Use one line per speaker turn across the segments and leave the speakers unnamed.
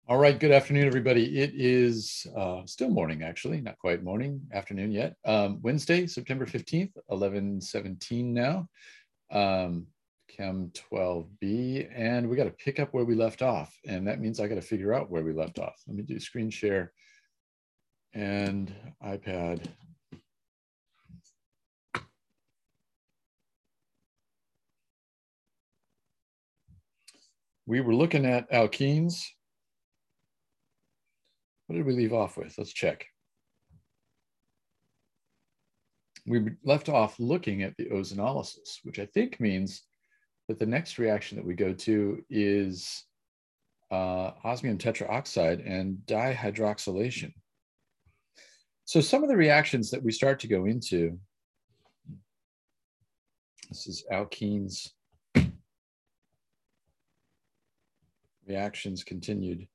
All right, good afternoon, everybody. It is still morning, actually, not quite morning, afternoon yet. Wednesday, September 15th, 11:17 now, Chem 12B, and we got to pick up where we left off, and that means I got to figure out where we left off. Let me do screen share and iPad. We were looking at alkenes. What did we leave off with? Let's check. We left off looking at the ozonolysis, which I think means that the next reaction that we go to is osmium tetraoxide and dihydroxylation. So some of the reactions that we start to go into, this is alkenes, reactions continued.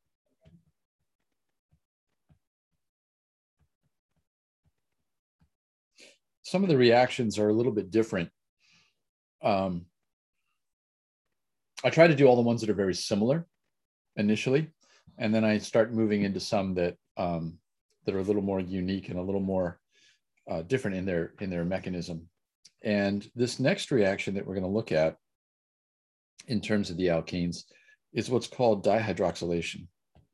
Some of the reactions are a little bit different. I try to do all the ones that are very similar initially, and then I start moving into some that that are a little more unique and a little more different in their mechanism. And this next reaction that we're going to look at in terms of the alkenes is what's called dihydroxylation.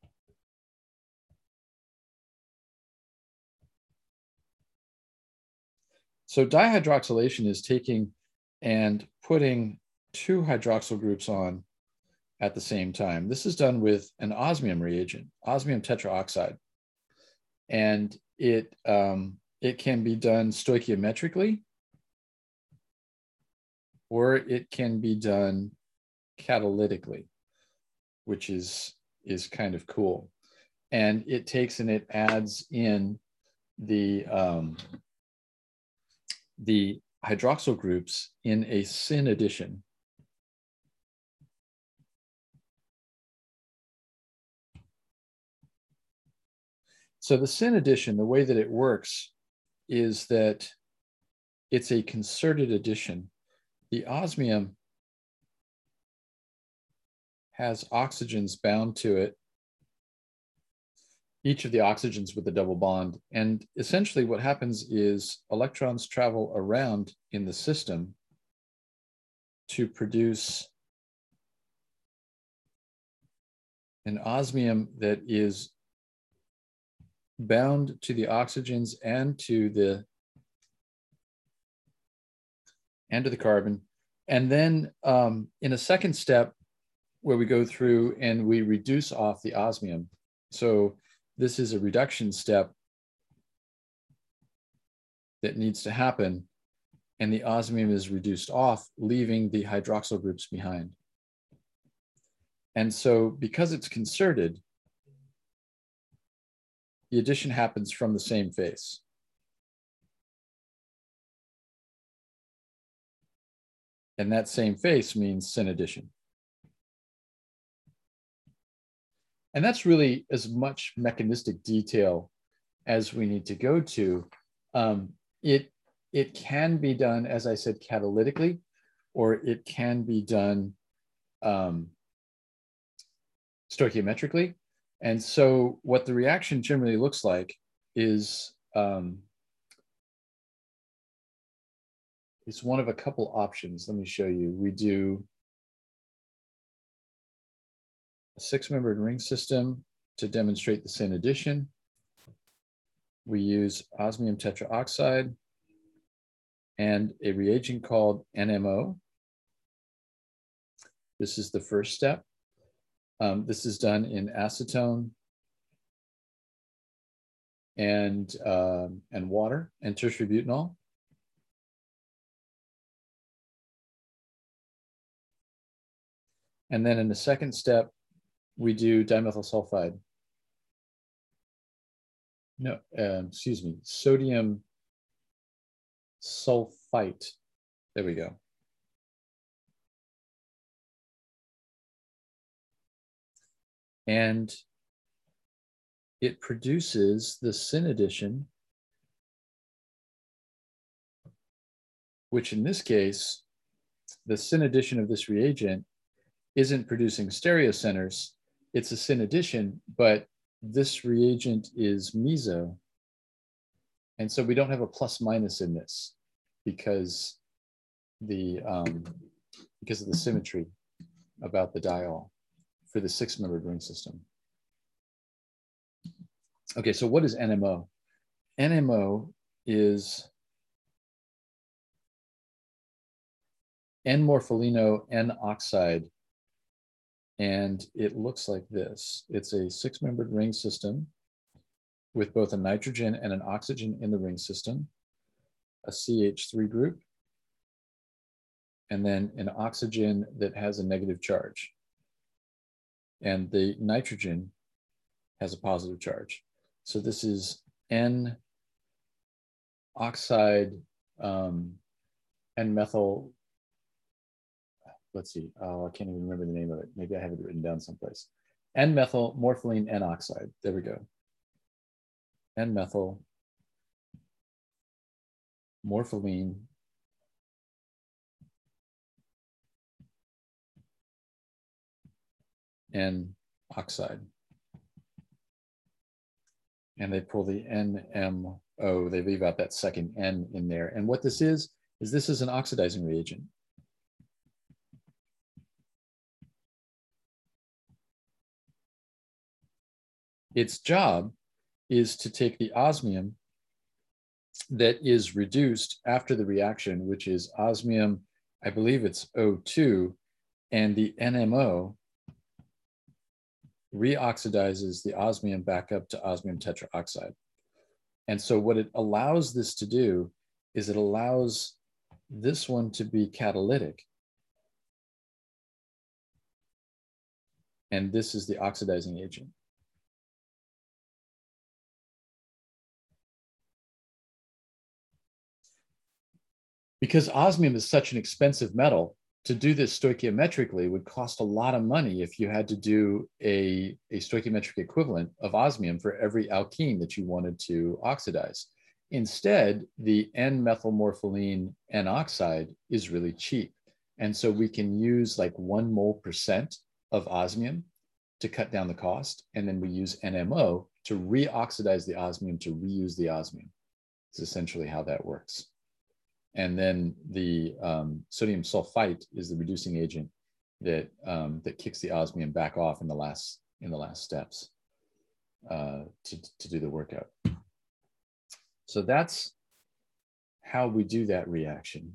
So dihydroxylation is taking and putting two hydroxyl groups on at the same time. This is done with an osmium reagent, osmium tetraoxide. And it can be done stoichiometrically, or it can be done catalytically, which is kind of cool. And it takes and it adds in the hydroxyl groups in a syn addition. So the syn addition, the way that it works is that it's a concerted addition. The osmium has oxygens bound to it, each of the oxygens with a double bond. And essentially what happens is electrons travel around in the system to produce an osmium that is bound to the oxygens and to the carbon. And then in a second step where we go through and we reduce off the osmium. So this is a reduction step that needs to happen, and the osmium is reduced off, leaving the hydroxyl groups behind. And so because it's concerted, the addition happens from the same face. And that same face means syn addition. And that's really as much mechanistic detail as we need to go to. It can be done, as I said, catalytically, or it can be done stoichiometrically. And so what the reaction generally looks like is it's one of a couple options. Let me show you. We do a 6-membered ring system to demonstrate the syn addition. We use osmium tetraoxide and a reagent called NMO. This is the first step. This is done in acetone and water and tertiary butanol. And then in the second step, we do dimethyl sulfide. No, excuse me, sodium sulfite. There we go. And it produces the syn addition, which in this case, the syn addition of this reagent isn't producing stereocenters, it's a syn addition, but this reagent is meso. And so we don't have a plus minus in this because because of the symmetry about the diol for the 6-membered ring system. Okay, so what is NMO? NMO is N-morpholino N-oxide, and it looks like this. It's a 6-membered ring system with both a nitrogen and an oxygen in the ring system, a CH3 group, and then an oxygen that has a negative charge. And the nitrogen has a positive charge. So this is N-oxide, N-methyl, let's see, oh, I can't even remember the name of it. Maybe I have it written down someplace. N-methyl morpholine N-oxide, there we go. N-methyl morpholine N-oxide. And they pull the NMO, they leave out that second N in there. And what this is this is an oxidizing reagent. Its job is to take the osmium that is reduced after the reaction, which is osmium, I believe it's O2, and the NMO reoxidizes the osmium back up to osmium tetraoxide. And so what it allows this to do is it allows this one to be catalytic. And this is the oxidizing agent. Because osmium is such an expensive metal, to do this stoichiometrically would cost a lot of money if you had to do a stoichiometric equivalent of osmium for every alkene that you wanted to oxidize. Instead, the N-methylmorpholine N-oxide is really cheap. And so we can use like 1 mole% of osmium to cut down the cost. And then we use NMO to reoxidize the osmium to reuse the osmium. It's essentially how that works. And then the sodium sulfite is the reducing agent that that kicks the osmium back off in the last steps to do the workout. So that's how we do that reaction.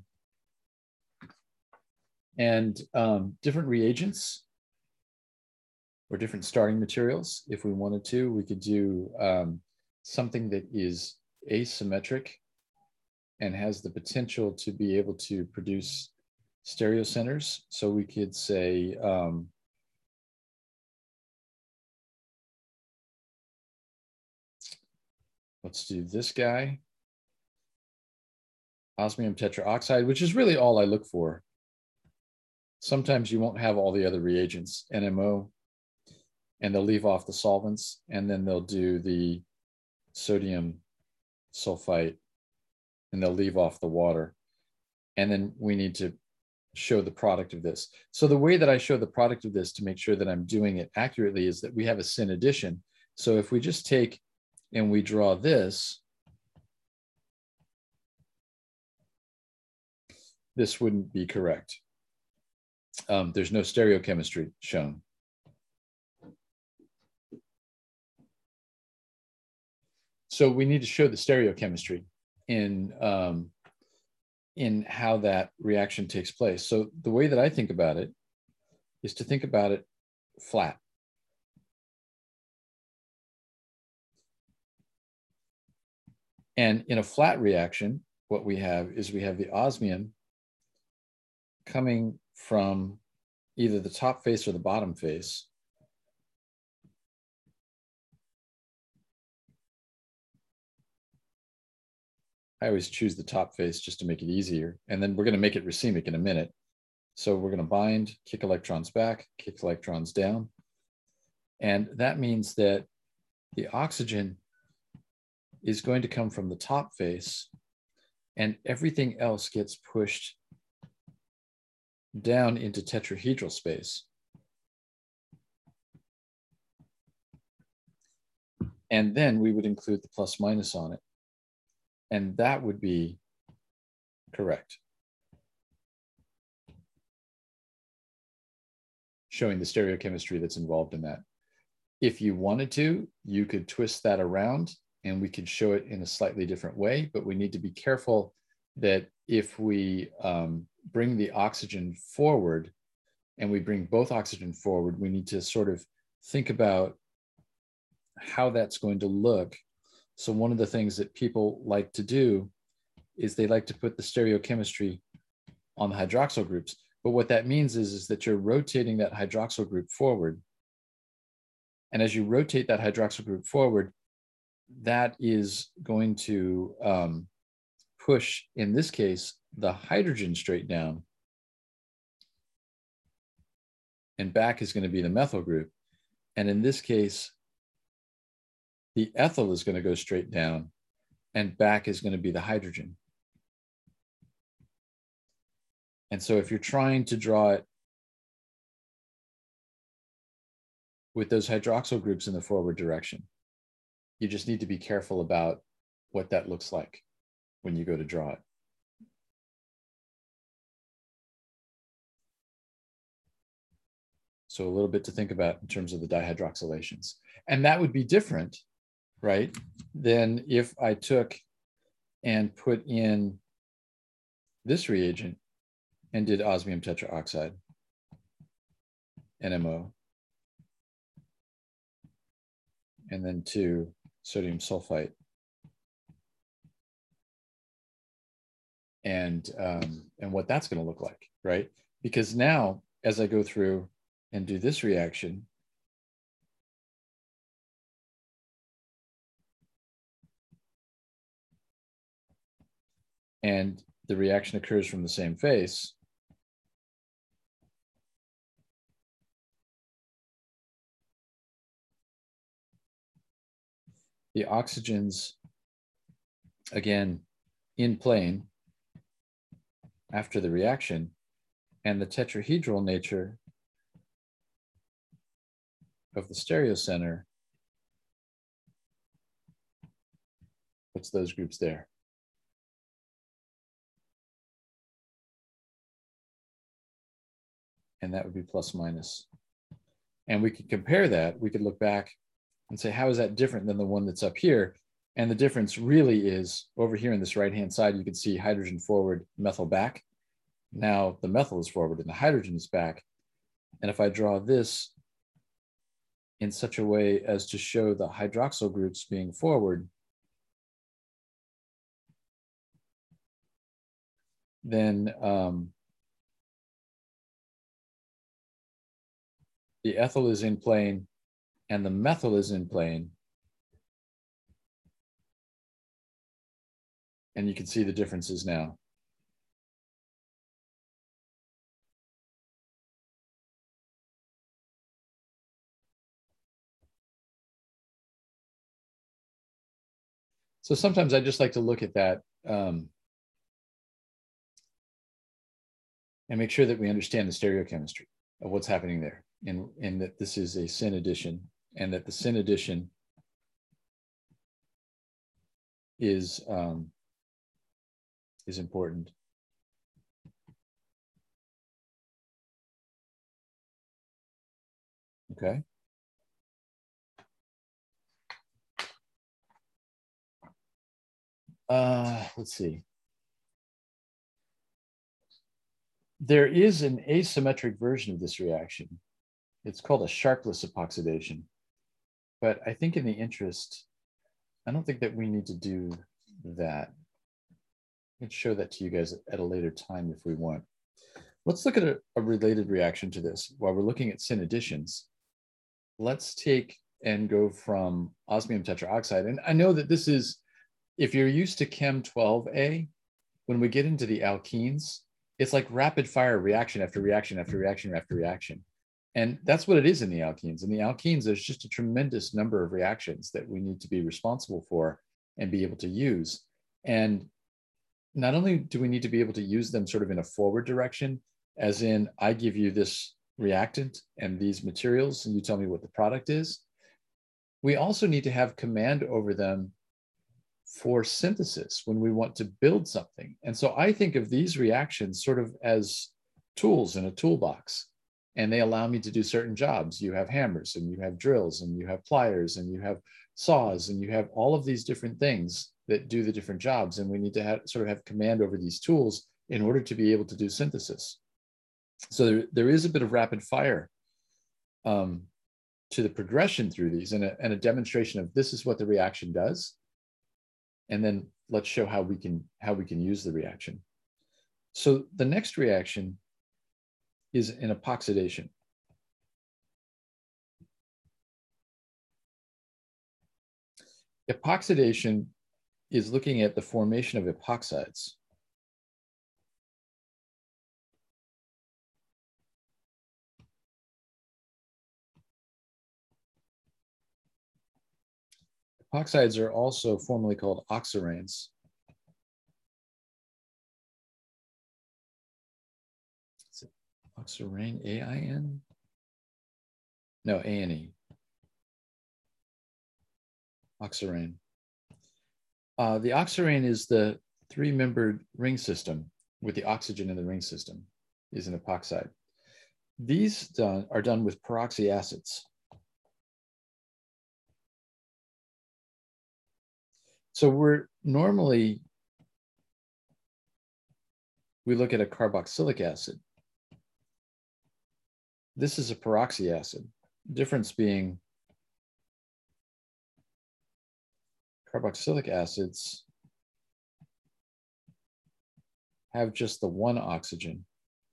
And different reagents or different starting materials, if we wanted to, we could do something that is asymmetric and has the potential to be able to produce stereocenters. So we could say, let's do this guy, osmium tetraoxide, which is really all I look for. Sometimes you won't have all the other reagents, NMO, and they'll leave off the solvents, and then they'll do the sodium sulfite, and they'll leave off the water. And then we need to show the product of this. So the way that I show the product of this to make sure that I'm doing it accurately is that we have a syn addition. So if we just take and we draw this, this wouldn't be correct. There's no stereochemistry shown. So we need to show the stereochemistry in how that reaction takes place. So the way that I think about it is to think about it flat. And in a flat reaction, what we have is we have the osmium coming from either the top face or the bottom face. I always choose the top face just to make it easier. And then we're going to make it racemic in a minute. So we're going to bind, kick electrons back, kick electrons down. And that means that the oxygen is going to come from the top face, and everything else gets pushed down into tetrahedral space. And then we would include the plus minus on it. And that would be correct, showing the stereochemistry that's involved in that. If you wanted to, you could twist that around and we could show it in a slightly different way, but we need to be careful that if we bring the oxygen forward and we bring both oxygen forward, we need to sort of think about how that's going to look. So one of the things that people like to do is they like to put the stereochemistry on the hydroxyl groups. But what that means is that you're rotating that hydroxyl group forward. And as you rotate that hydroxyl group forward, that is going to push, in this case, the hydrogen straight down. And back is going to be the methyl group. And in this case, the ethyl is going to go straight down and back is going to be the hydrogen. And so if you're trying to draw it with those hydroxyl groups in the forward direction, you just need to be careful about what that looks like when you go to draw it. So a little bit to think about in terms of the dihydroxylations. And that would be different, right, than if I took and put in this reagent and did osmium tetraoxide, NMO, and then 2 sodium sulfite. And what that's going to look like, right? Because now, as I go through and do this reaction, and the reaction occurs from the same face, the oxygens, again, in plane after the reaction, and the tetrahedral nature of the stereocenter puts those groups there. And that would be plus minus. And we could compare that. We could look back and say, how is that different than the one that's up here? And the difference really is over here in this right-hand side, you can see hydrogen forward, methyl back. Now the methyl is forward and the hydrogen is back. And if I draw this in such a way as to show the hydroxyl groups being forward, then the ethyl is in plane and the methyl is in plane. And you can see the differences now. So sometimes I just like to look at that and make sure that we understand the stereochemistry of what's happening there, and that this is a syn addition, and that the syn addition is important. Okay. Let's see. There is an asymmetric version of this reaction. It's called a Sharpless epoxidation. But I think in the interest, I don't think that we need to do that. I can show that to you guys at a later time if we want. Let's look at a related reaction to this. While we're looking at syn additions, let's take and go from osmium tetraoxide. And I know that this is, if you're used to Chem 12A, when we get into the alkenes, it's like rapid fire reaction after reaction after reaction after reaction. And that's what it is in the alkenes. In the alkenes, there's just a tremendous number of reactions that we need to be responsible for and be able to use. And not only do we need to be able to use them sort of in a forward direction, as in I give you this reactant and these materials and you tell me what the product is, we also need to have command over them for synthesis when we want to build something. And so I think of these reactions sort of as tools in a toolbox, and they allow me to do certain jobs. You have hammers, and you have drills, and you have pliers, and you have saws, and you have all of these different things that do the different jobs. And we need to sort of have command over these tools in order to be able to do synthesis. So there is a bit of rapid fire to the progression through these, and a demonstration of this is what the reaction does. And then let's show how we can use the reaction. So the next reaction is an epoxidation. Epoxidation is looking at the formation of epoxides. Epoxides are also formerly called oxiranes. Is it oxirane, A-I-N? No, A-N-E. Oxirane. The oxirane is the three-membered ring system with the oxygen in the ring system, is an epoxide. These are done with peroxy acids. So we look at a carboxylic acid. This is a peroxy acid. Difference being carboxylic acids have just the one oxygen.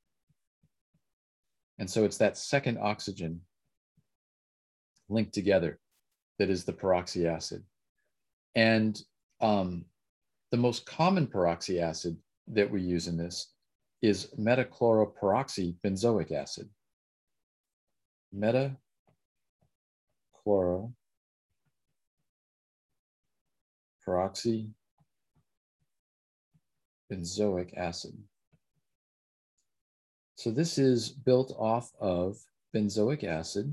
And so it's that second oxygen linked together that is the peroxy acid. And the most common peroxy acid that we use in this is metachloroperoxybenzoic acid. Metachloroperoxybenzoic acid. So this is built off of benzoic acid.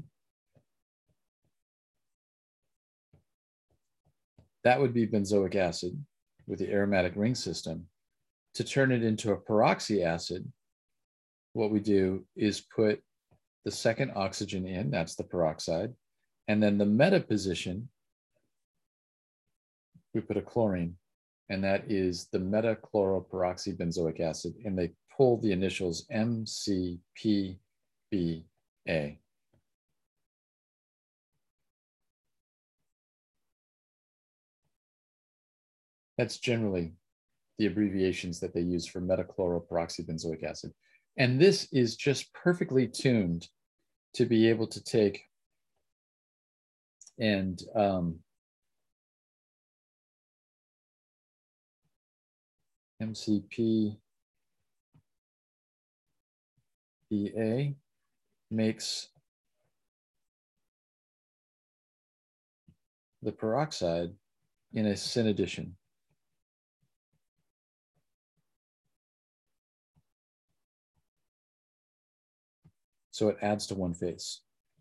That would be benzoic acid with the aromatic ring system. To turn it into a peroxy acid, what we do is put the second oxygen in, that's the peroxide, and then the meta position, we put a chlorine, and that is the metachloroperoxybenzoic acid, and they pull the initials MCPBA. That's generally the abbreviations that they use for metachloroperoxybenzoic acid. And this is just perfectly tuned to be able to take and MCPBA makes the peroxide in a syn addition. So it adds to one phase.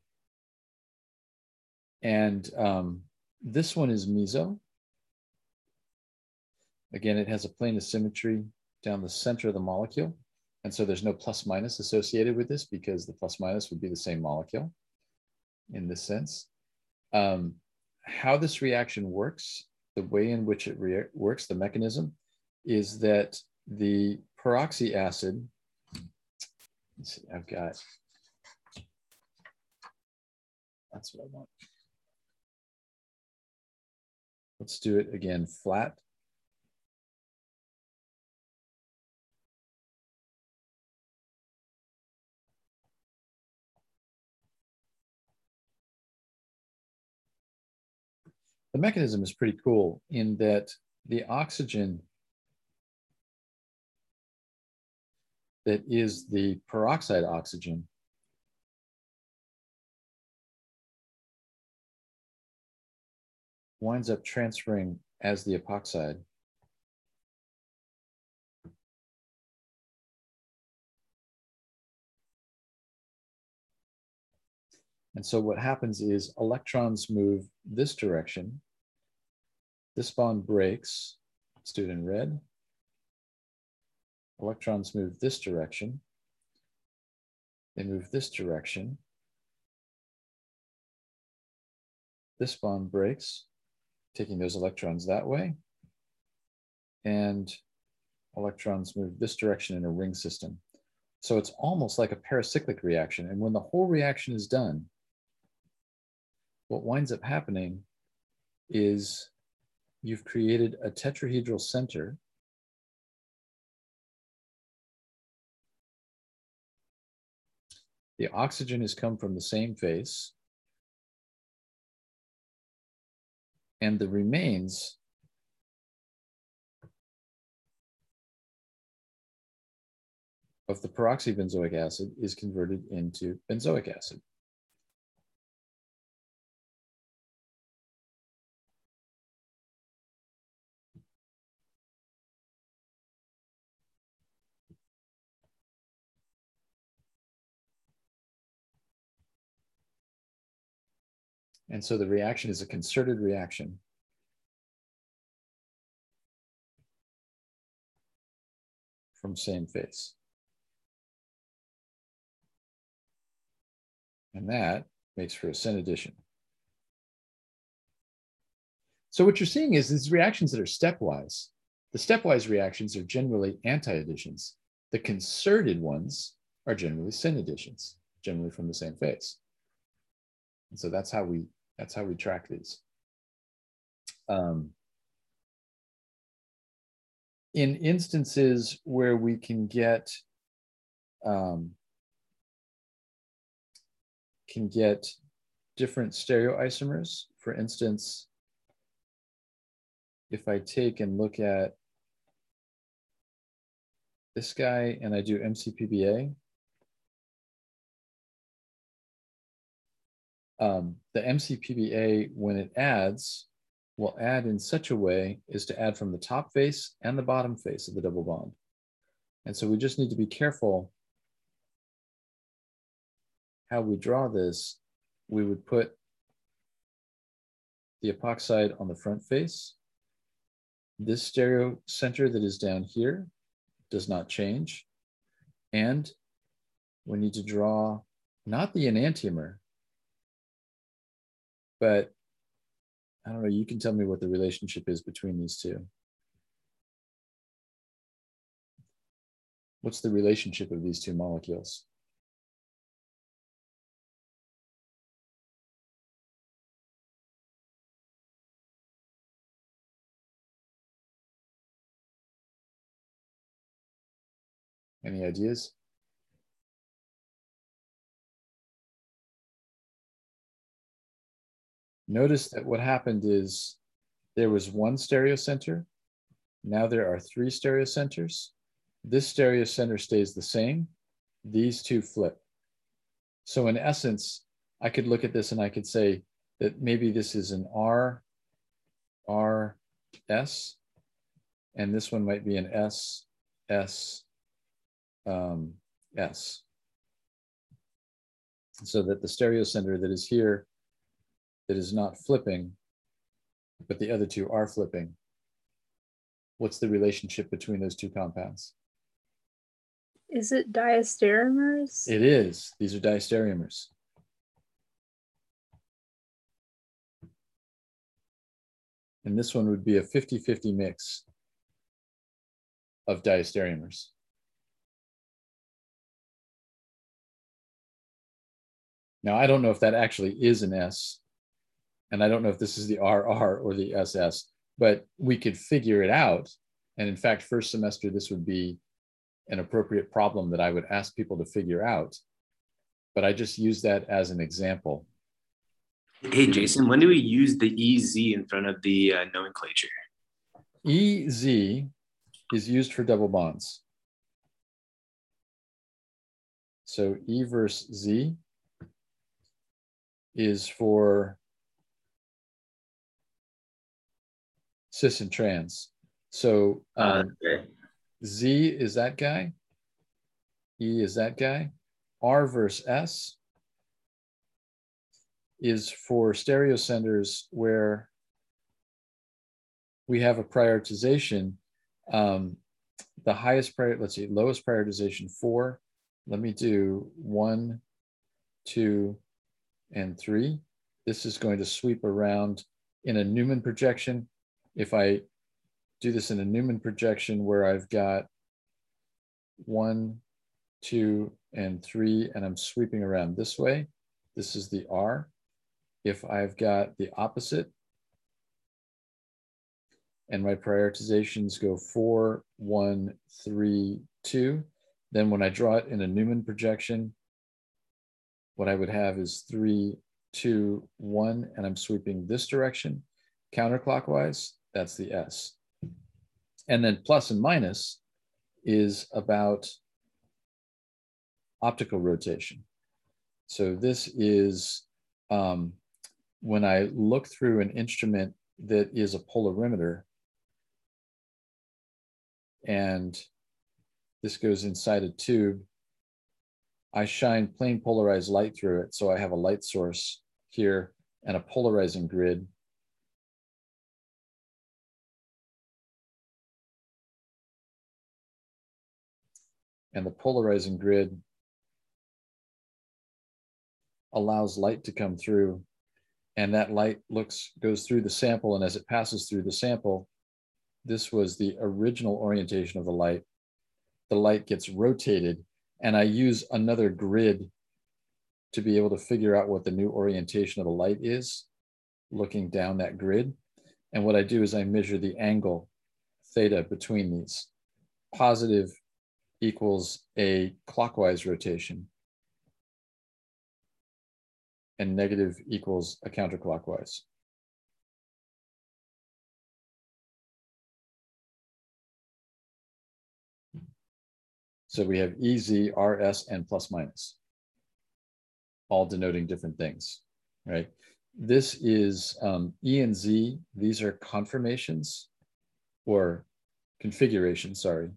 And this one is meso. Again, it has a plane of symmetry down the center of the molecule. And so there's no plus minus associated with this because the plus minus would be the same molecule in this sense. How this reaction works, the way in which it works, the mechanism, is that the peroxy acid, let's see, I've got, that's what I want. Let's do it again, flat. The mechanism is pretty cool in that the oxygen that is the peroxide oxygen winds up transferring as the epoxide. And so what happens is electrons move this direction. This bond breaks. Let's do it in red. Electrons move this direction. They move this direction. This bond breaks, taking those electrons that way. And electrons move this direction in a ring system. So it's almost like a paracyclic reaction. And when the whole reaction is done, what winds up happening is you've created a tetrahedral center. The oxygen has come from the same face. And the remains of the peroxybenzoic acid is converted into benzoic acid. And so the reaction is a concerted reaction. From same face. And that makes for a syn addition. So what you're seeing is these reactions that are stepwise. The stepwise reactions are generally anti-additions. The concerted ones are generally syn additions, generally from the same face. And so that's how we track these. In instances where we can get different stereoisomers, for instance, if I take and look at this guy and I do MCPBA, the MCPBA, when it adds, will add in such a way as to add from the top face and the bottom face of the double bond. And so we just need to be careful how we draw this. We would put the epoxide on the front face. This stereo center that is down here does not change. And we need to draw not the enantiomer, but I don't know, you can tell me what the relationship is between these two. What's the relationship of these two molecules? Any ideas? Notice that what happened is there was one stereocenter. Now there are three stereocenters. This stereocenter stays the same. These two flip. So in essence, I could look at this and I could say that maybe this is an R, R, S, and this one might be an S, S, S. So that the stereocenter that is here, that is not flipping, but the other two are flipping. What's the relationship between those two compounds?
Is it diastereomers?
It is. These are diastereomers. And this one would be a 50-50 mix of diastereomers. Now, I don't know if that actually is an S, and I don't know if this is the RR or the SS, but we could figure it out. And in fact, first semester, this would be an appropriate problem that I would ask people to figure out. But I just use that as an example.
Hey, Jason, when do we use the EZ in front of the nomenclature?
EZ is used for double bonds. So E versus Z is for cis and trans. So
Okay.
Z is that guy. E is that guy. R versus S. is for stereo centers where we have a prioritization. The highest priority, let's see, lowest prioritization 4. Let me do 1, 2, and 3. This is going to sweep around in a Newman projection. If I do this in a Newman projection where I've got 1, 2, and 3, and I'm sweeping around this way, this is the R. If I've got the opposite, and my prioritizations go 4, 1, 3, 2, then when I draw it in a Newman projection, what I would have is 3, 2, 1, and I'm sweeping this direction counterclockwise. That's the S. And then plus and minus is about optical rotation. So this is when I look through an instrument that is a polarimeter, and this goes inside a tube, I shine plane polarized light through it. So I have a light source here and a polarizing grid. And the polarizing grid allows light to come through, and that light goes through the sample, and as it passes through the sample, this was the original orientation of the light gets rotated, and I use another grid to be able to figure out what the new orientation of the light is, looking down that grid. And what I do is I measure the angle theta between these. Positive equals a clockwise rotation, and negative equals a counterclockwise. So we have EZ, RS, and plus minus, all denoting different things, right? This is E and Z. These are conformations or configurations, sorry.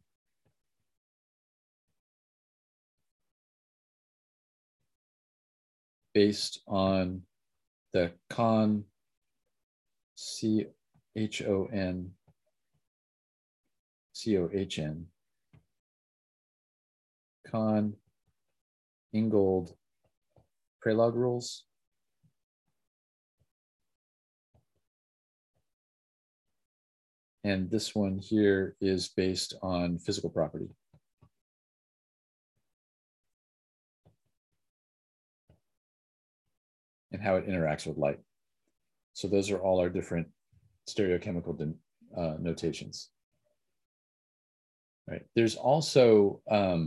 Based on the CON, CHON, COHN, Kahn, Ingold, Prelog rules. And this one here is based on physical property. And how it interacts with light. So those are all our different stereochemical notations. Right. There's also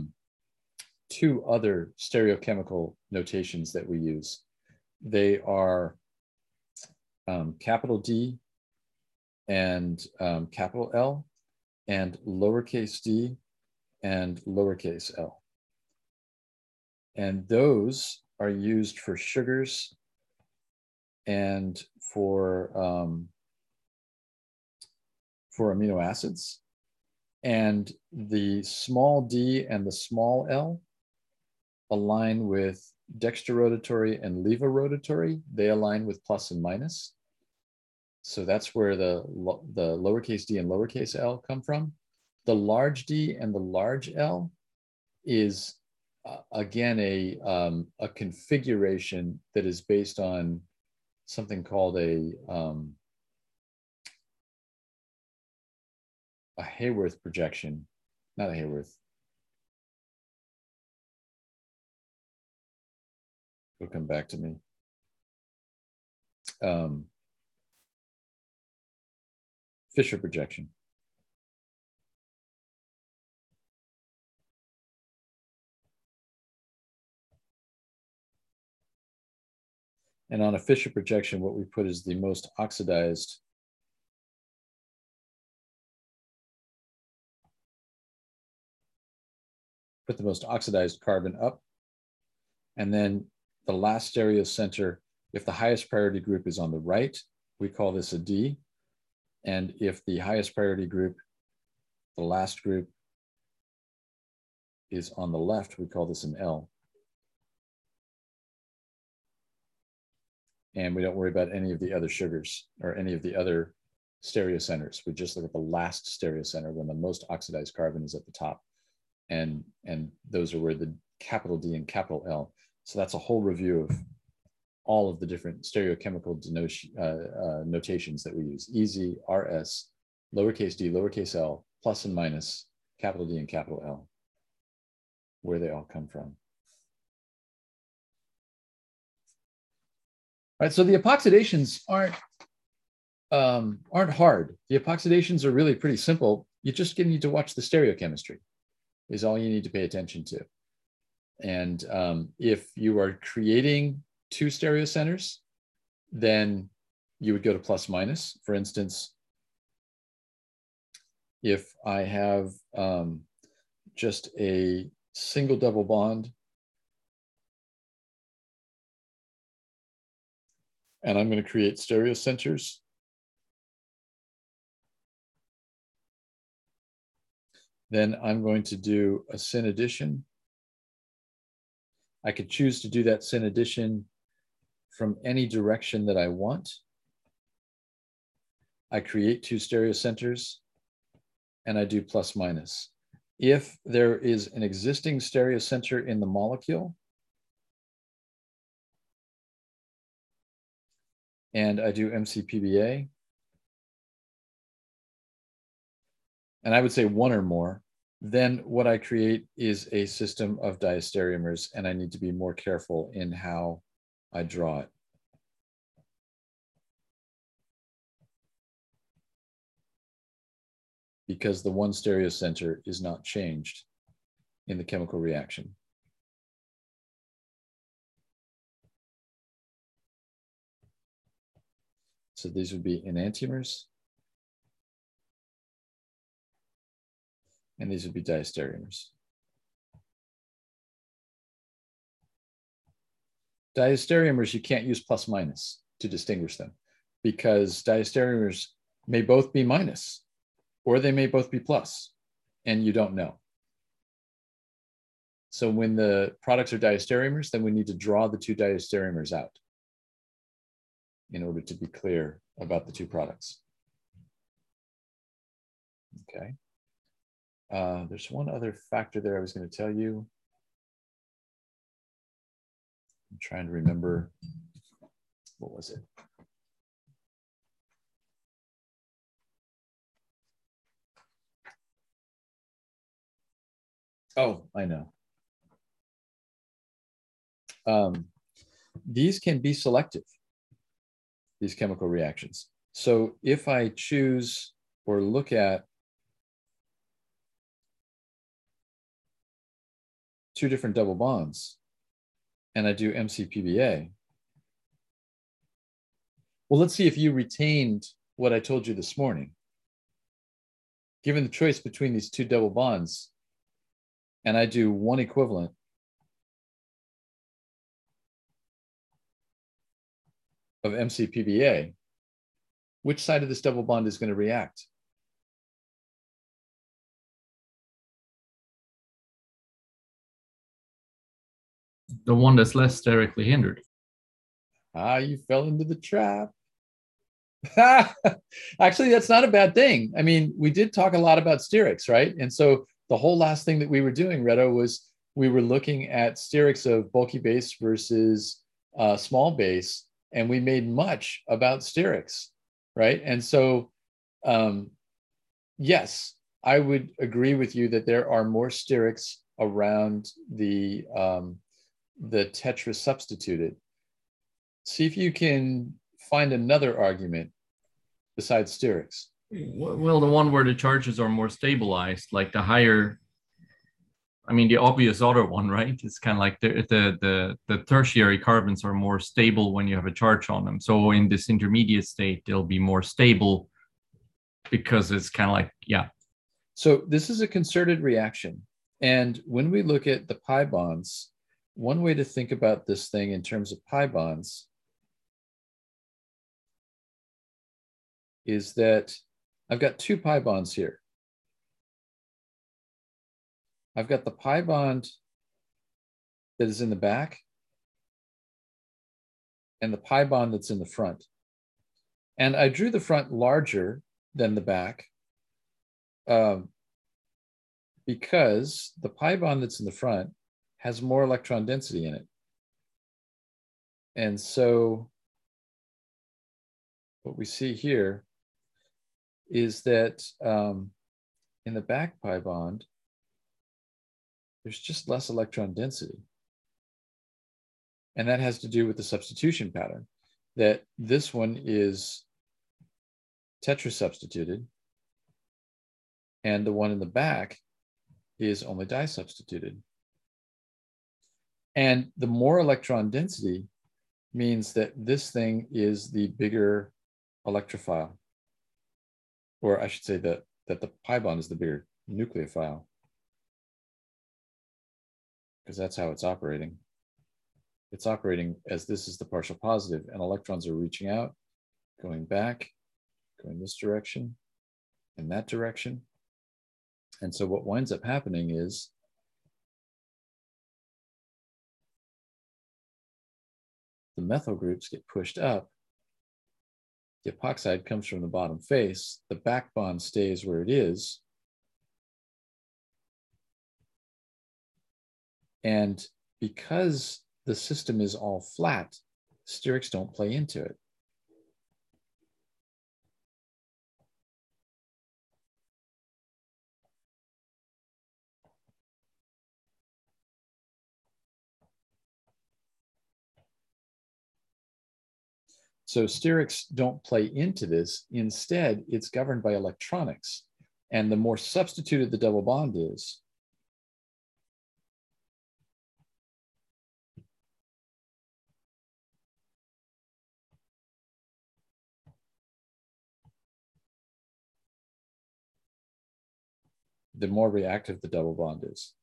2 other stereochemical notations that we use. They are capital D and capital L, and lowercase d and lowercase l. And those are used for sugars and for amino acids. And the small d and the small l align with dextrorotatory and levorotatory. They align with plus and minus. So that's where the lowercase d and lowercase l come from. The large d and the large l is again a configuration that is based on something called a Haworth projection, not a Haworth. It'll come back to me. Fisher projection. And on a Fisher projection, what we put is the most oxidized carbon up. And then the last stereo center, if the highest priority group is on the right, we call this a D. And if the highest priority group, the last group, is on the left, we call this an L. And we don't worry about any of the other sugars or any of the other stereocenters. We just look at the last stereocenter when the most oxidized carbon is at the top. And those are where the capital D and capital L. So that's a whole review of all of the different stereochemical notations that we use. EZ, RS, lowercase d, lowercase l, plus and minus, capital D and capital L, where they all come from. All right, so the epoxidations aren't hard. The epoxidations are really pretty simple. You just need to watch the stereochemistry is all you need to pay attention to. And if you are creating two stereocenters, then you would go to plus minus. For instance, if I have just a single double bond and I'm going to create stereocenters, then I'm going to do a syn addition. I could choose to do that syn addition from any direction that I want. I create two stereocenters and I do plus minus. If there is an existing stereocenter in the molecule, and I do MCPBA, and I would say one or more, then what I create is a system of diastereomers, and I need to be more careful in how I draw it. Because the one stereocenter is not changed in the chemical reaction. So these would be enantiomers, and these would be diastereomers. Diastereomers, you can't use plus minus to distinguish them because diastereomers may both be minus or they may both be plus, and you don't know. So when the products are diastereomers, then we need to draw the two diastereomers out in order to be clear about the two products. Okay. There's one other factor there I was going to tell you. I'm trying to remember, what was it? Oh, I know. These can be selective, these chemical reactions. So if I choose or look at two different double bonds and I do MCPBA, well, let's see if you retained what I told you this morning. Given the choice between these two double bonds, and I do one equivalent, of MCPBA, which side of this double bond is going to react?
The one that's less sterically hindered.
Ah, you fell into the trap. Actually, that's not a bad thing. I mean, we did talk a lot about sterics, right? And so the whole last thing that we were doing, Reto, was we were looking at sterics of bulky base versus small base, and we made much about sterics, right? And so, yes, I would agree with you that there are more sterics around the tetrasubstituted. See if you can find another argument besides sterics.
Well, the one where the charges are more stabilized, like the higher, I mean, the obvious other one, right? It's kind of like the tertiary carbons are more stable when you have a charge on them. So in this intermediate state, they'll be more stable because it's kind of like, yeah.
So this is a concerted reaction. And when we look at the pi bonds, one way to think about this thing in terms of pi bonds is that I've got two pi bonds here. I've got the pi bond that is in the back, and the pi bond that's in the front. And I drew the front larger than the back because the pi bond that's in the front has more electron density in it. And so what we see here is that in the back pi bond, there's just less electron density. And that has to do with the substitution pattern, that this one is tetrasubstituted, and the one in the back is only disubstituted. And the more electron density means that this thing is the bigger electrophile, or I should say that the pi bond is the bigger nucleophile, because that's how it's operating. It's operating as this is the partial positive, and electrons are reaching out, going back, going this direction, and that direction. And so what winds up happening is the methyl groups get pushed up. The epoxide comes from the bottom face. The back bond stays where it is. And because the system is all flat, sterics don't play into it. So sterics don't play into this. Instead, it's governed by electronics. And the more substituted the double bond is, the more reactive the double bond is.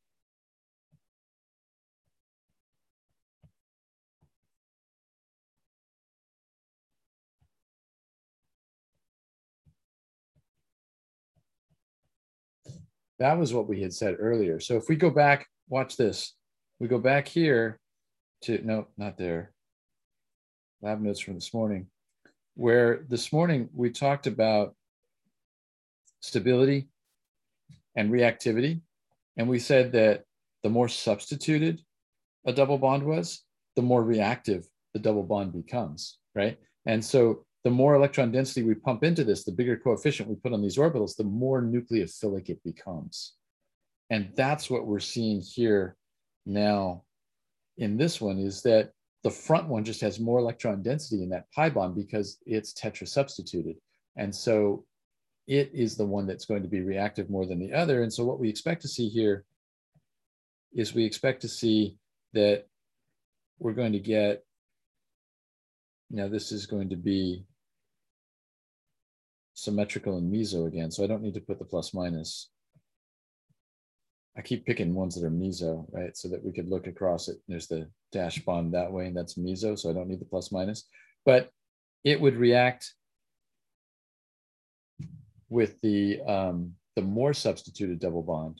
That was what we had said earlier. So if we go back, watch this. We go back here to, no, not there. Lab notes from this morning, where this morning we talked about stability and reactivity. And we said that the more substituted a double bond was, the more reactive the double bond becomes, right? And so the more electron density we pump into this, the bigger coefficient we put on these orbitals, the more nucleophilic it becomes. And that's what we're seeing here now in this one, is that the front one just has more electron density in that pi bond because it's tetrasubstituted. And so it is the one that's going to be reactive more than the other. And so what we expect to see here is we expect to see that we're going to get, now this is going to be symmetrical and meso again, so I don't need to put the plus minus. I keep picking ones that are meso, right? So that we could look across it. There's the dash bond that way, and that's meso, so I don't need the plus minus. But it would react with the more substituted double bond.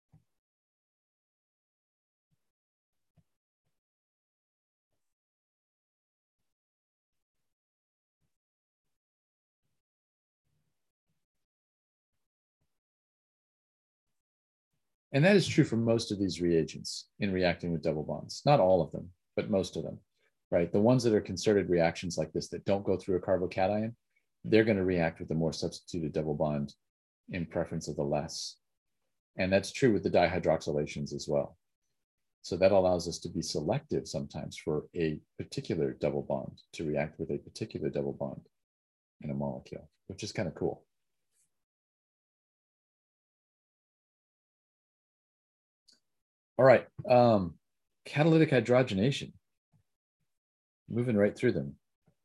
And that is true for most of these reagents in reacting with double bonds. Not all of them, but most of them, right? The ones that are concerted reactions like this that don't go through a carbocation, they're going to react with the more substituted double bond in preference of the less. And that's true with the dihydroxylations as well. So that allows us to be selective sometimes for a particular double bond to react with a particular double bond in a molecule, which is kind of cool. All right, catalytic hydrogenation. Moving right through them.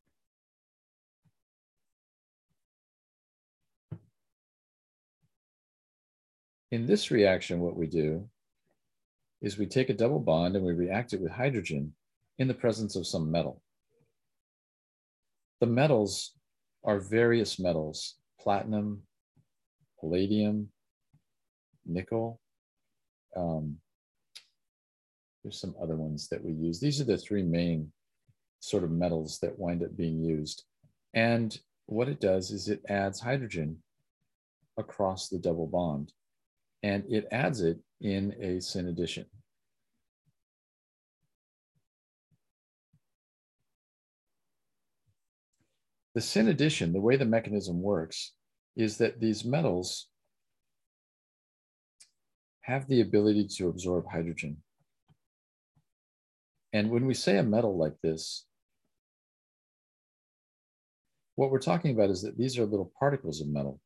In this reaction, what we do is we take a double bond and we react it with hydrogen in the presence of some metal. The metals are various metals: platinum, palladium, nickel. There's some other ones that we use. These are the three main sort of metals that wind up being used. And what it does is it adds hydrogen across the double bond, and it adds it in a syn addition. The syn addition, the way the mechanism works, is that these metals have the ability to absorb hydrogen. And when we say a metal like this, what we're talking about is that these are little particles of metal.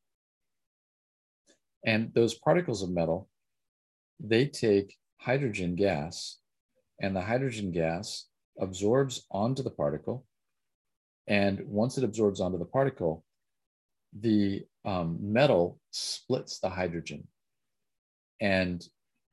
And those particles of metal, they take hydrogen gas, and the hydrogen gas absorbs onto the particle. And once it absorbs onto the particle, the metal splits the hydrogen. And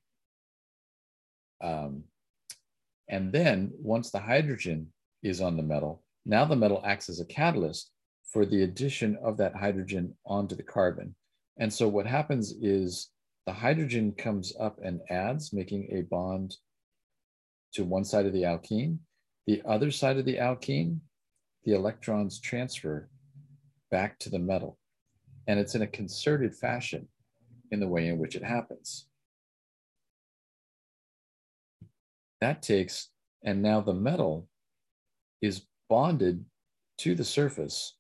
then once the hydrogen is on the metal, now the metal acts as a catalyst for the addition of that hydrogen onto the carbon. And so what happens is the hydrogen comes up and adds, making a bond to one side of the alkene. The other side of the alkene, the electrons transfer back to the metal. And it's in a concerted fashion in the way in which it happens. That takes, and now the metal is bonded to the surface,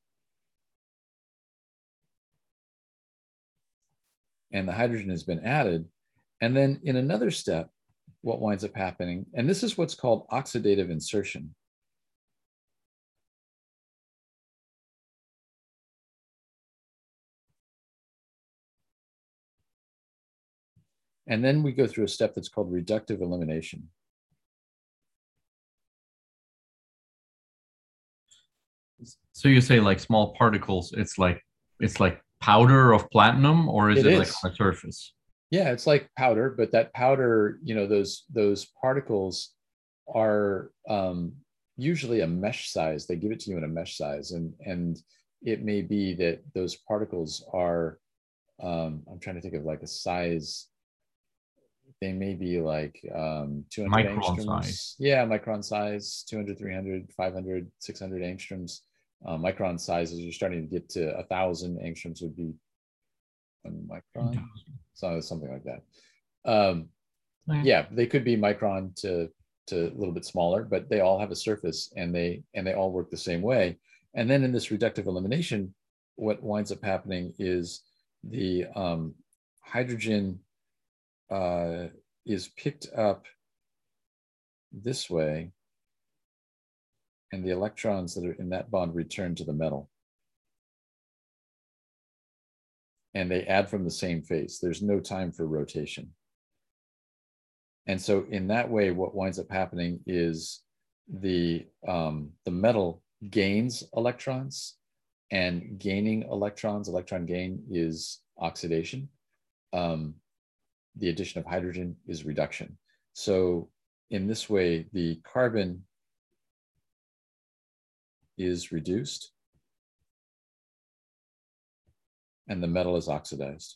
and the hydrogen has been added. And then in another step, what winds up happening, and this is what's called oxidative insertion. And then we go through a step that's called reductive elimination.
So you say like small particles, it's like powder of platinum, or is it like on the surface?
Yeah, it's like powder, but that powder, you know, those particles are usually a mesh size. They give it to you in a mesh size, and it may be that those particles are, I'm trying to think of like a size. They may be like 200
micron
angstroms.
Size.
Yeah, micron size, 200, 300, 500, 600 angstroms. Micron sizes, you're starting to get to 1,000 angstroms would be 1 micron. So something like that. Yeah, they could be micron to a little bit smaller, but they all have a surface, and they all work the same way. And then in this reductive elimination, what winds up happening is the hydrogen is picked up this way, and the electrons that are in that bond return to the metal. And they add from the same face. There's no time for rotation. And so in that way, what winds up happening is the metal gains electrons, and gaining electrons, electron gain is oxidation. The addition of hydrogen is reduction. So in this way, the carbon is reduced and the metal is oxidized.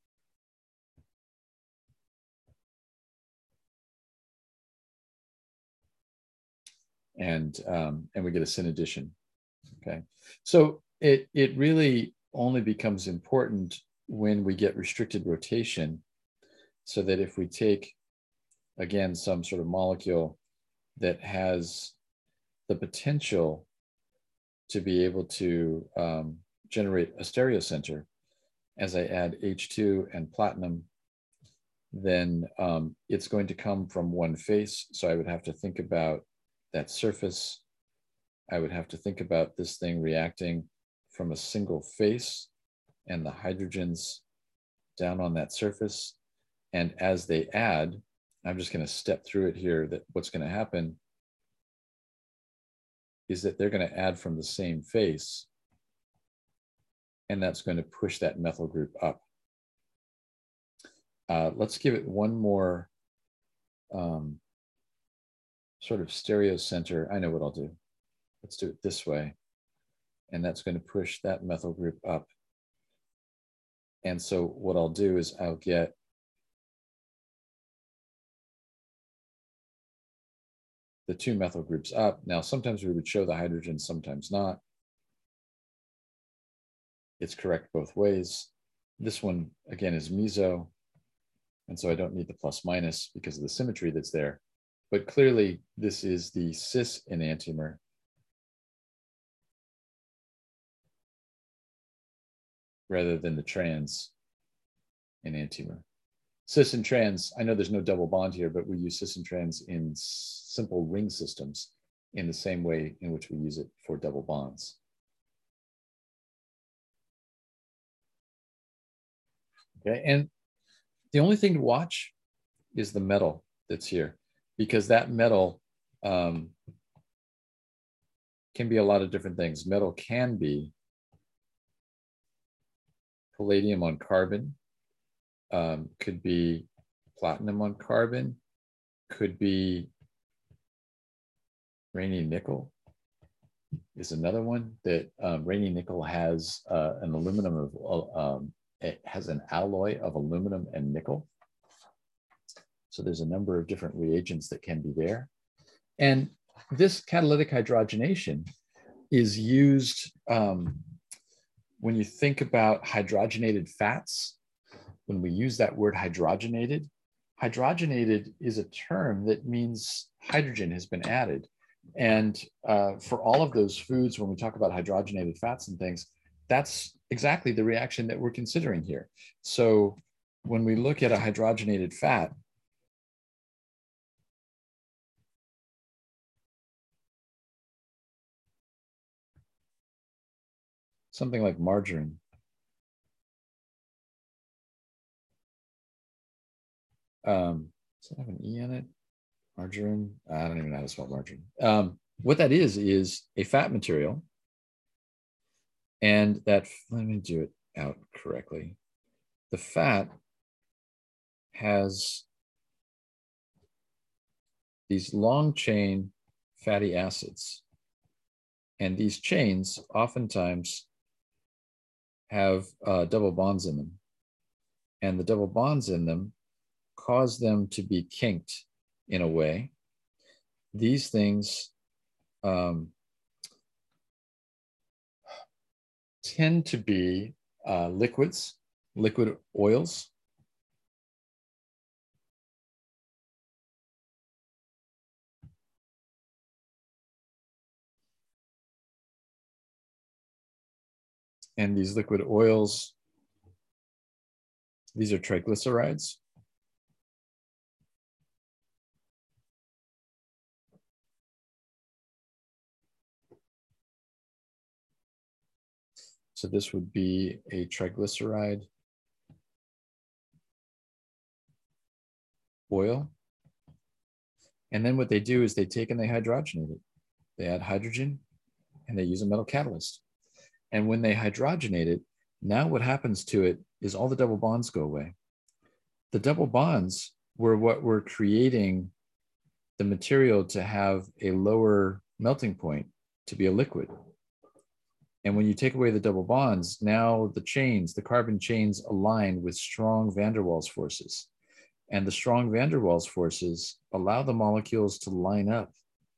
And we get a syn addition. Okay, so it really only becomes important when we get restricted rotation, so that if we take, again, some sort of molecule that has the potential to be able to generate a stereocenter, as I add H2 and platinum, then it's going to come from one face. So I would have to think about that surface. I would have to think about this thing reacting from a single face and the hydrogens down on that surface. And as they add, I'm just going to step through it here, that what's going to happen is that they're going to add from the same face, and that's going to push that methyl group up. Let's give it one more sort of stereocenter. I know what I'll do. Let's do it this way. And that's going to push that methyl group up. And so what I'll do is I'll get the two methyl groups up. Now, sometimes we would show the hydrogen, sometimes not. It's correct both ways. This one, again, is meso. And so I don't need the plus minus because of the symmetry that's there. But clearly, this is the cis enantiomer. Rather than the trans enantiomer. Cis and trans, I know there's no double bond here, but we use cis and trans in simple ring systems in the same way in which we use it for double bonds. Okay, and the only thing to watch is the metal that's here, because that metal can be a lot of different things. Metal can be palladium on carbon, could be platinum on carbon, could be Raney nickel is another one that Raney nickel has an aluminum of, it has an alloy of aluminum and nickel. So there's a number of different reagents that can be there. And this catalytic hydrogenation is used when you think about hydrogenated fats. When we use that word hydrogenated, hydrogenated is a term that means hydrogen has been added. And for all of those foods, when we talk about hydrogenated fats and things, that's exactly the reaction that we're considering here. So when we look at a hydrogenated fat, something like margarine, does it have an E in it? Margarine, I don't even know how to spell margarine. What that is a fat material. And that, let me do it out correctly. The fat has these long chain fatty acids. And these chains oftentimes have double bonds in them. And the double bonds in them cause them to be kinked in a way. These things tend to be liquids, liquid oils. And these liquid oils, these are triglycerides. So this would be a triglyceride oil. And then what they do is they take and they hydrogenate it. They add hydrogen and they use a metal catalyst. And when they hydrogenate it, now what happens to it is all the double bonds go away. The double bonds were what were creating the material to have a lower melting point, to be a liquid. And when you take away the double bonds, now the chains, the carbon chains align with strong van der Waals forces. And the strong van der Waals forces allow the molecules to line up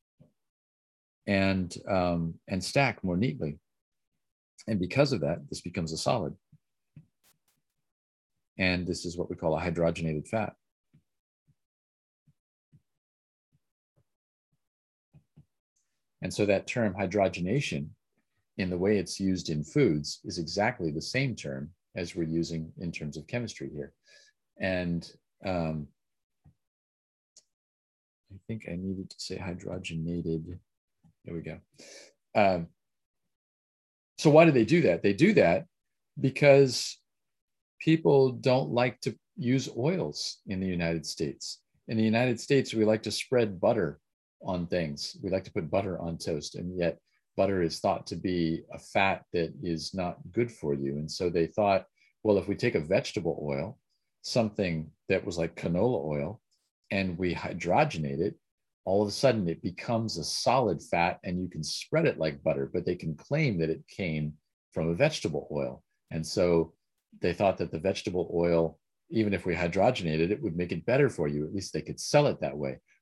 and stack more neatly. And because of that, this becomes a solid. And this is what we call a hydrogenated fat. And so that term hydrogenation, in the way it's used in foods, is exactly the same term as we're using in terms of chemistry here. And I think I needed to say hydrogenated. There we go. So why do they do that? They do that because people don't like to use oils in the United States. In the United States, we like to spread butter on things. We like to put butter on toast, and yet butter is thought to be a fat that is not good for you. And so they thought, well, if we take a vegetable oil, something that was like canola oil, and we hydrogenate it, all of a sudden it becomes a solid fat and you can spread it like butter, but they can claim that it came from a vegetable oil. And so they thought that the vegetable oil, even if we hydrogenated it, would make it better for you. At least they could sell it that way.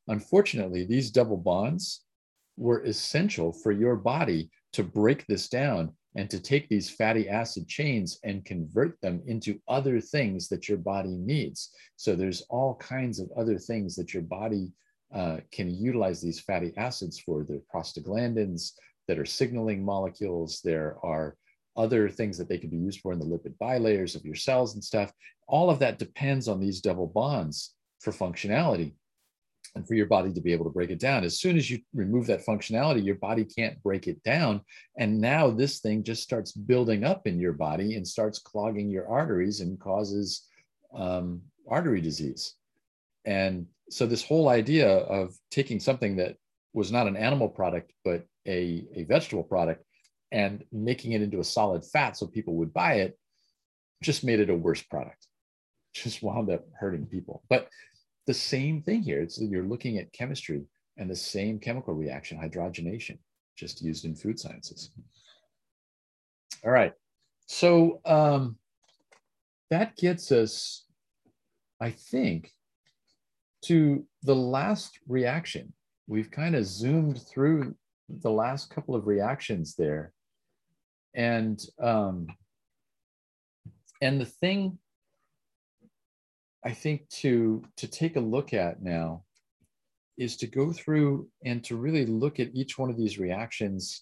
Unfortunately, these double bonds were essential for your body to break this down and to take these fatty acid chains and convert them into other things that your body needs. So there's all kinds of other things that your body can utilize these fatty acids for. There are prostaglandins that are signaling molecules. There are other things that they could be used for in the lipid bilayers of your cells and stuff. All of that depends on these double bonds for functionality and for your body to be able to break it down. As soon as you remove that functionality, your body can't break it down. And now this thing just starts building up in your body and starts clogging your arteries and causes artery disease. And so this whole idea of taking something that was not an animal product, but a vegetable product and making it into a solid fat so people would buy it, just made it a worse product. Just wound up hurting people. But the same thing here. It's you're looking at chemistry and the same chemical reaction, hydrogenation, just used in food sciences. All right. So that gets us, I think, to the last reaction. We've kind of zoomed through the last couple of reactions there. And the thing I think to take a look at now is to go through and to really look at each one of these reactions,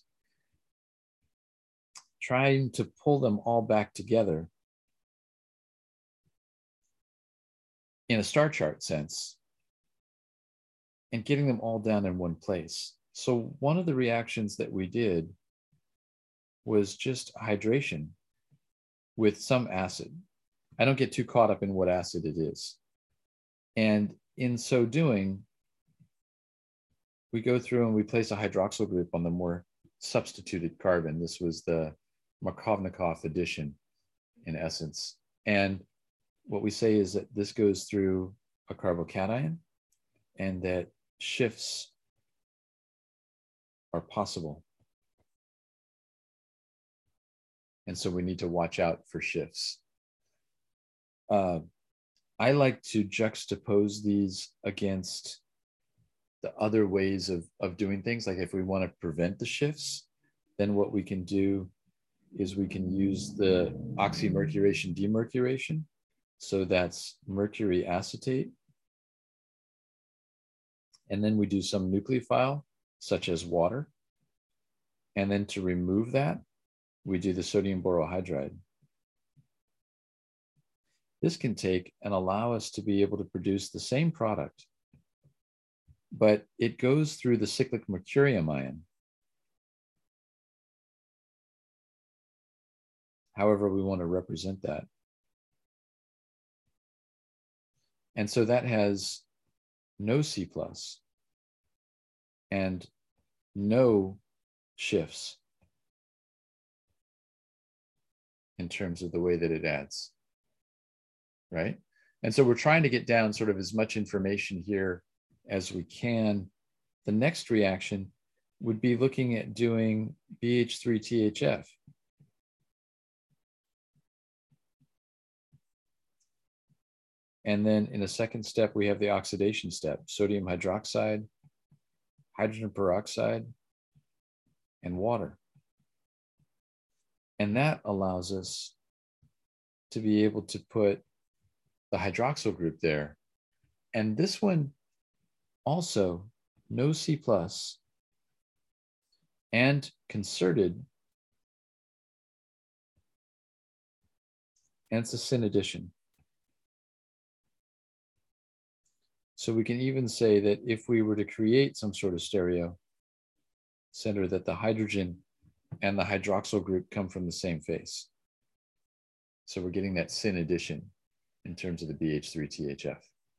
trying to pull them all back together in a star chart sense and getting them all down in one place. So one of the reactions that we did was just hydration with some acid. I don't get too caught up in what acid it is. And in so doing, we go through and we place a hydroxyl group on the more substituted carbon. This was the Markovnikov addition in essence. And what we say is that this goes through a carbocation and that shifts are possible. And so we need to watch out for shifts. I like to juxtapose these against the other ways of doing things. Like if we want to prevent the shifts, then what we can do is we can use the oxymercuration demercuration. So that's mercury acetate. And then we do some nucleophile, such as water. And then to remove that, we do the sodium borohydride. This can take and allow us to be able to produce the same product, but it goes through the cyclic mercurium ion. However we want to represent that. And so that has no C+ and no shifts in terms of the way that it adds, right? And so we're trying to get down sort of as much information here as we can. The next reaction would be looking at doing BH3-THF. And then in a second step, we have the oxidation step, sodium hydroxide, hydrogen peroxide, and water. And that allows us to be able to put the hydroxyl group there. And this one also, no C+, and concerted, and it's a syn addition. So we can even say that if we were to create some sort of stereo center, that the hydrogen and the hydroxyl group come from the same face. So we're getting that syn addition in terms of the BH3-THF.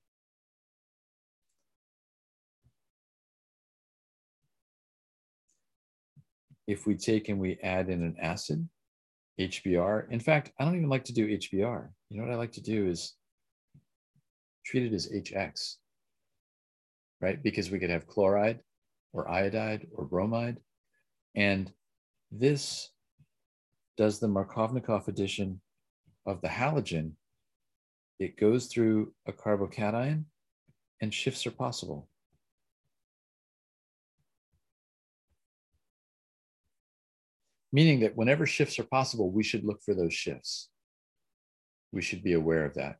If we take and we add in an acid, HBr, in fact, I don't even like to do HBr. You know what I like to do is treat it as HX, right? Because we could have chloride or iodide or bromide. And this does the Markovnikov addition of the halogen. It goes through a carbocation and shifts are possible. meaning that whenever shifts are possible, we should look for those shifts. We should be aware of that.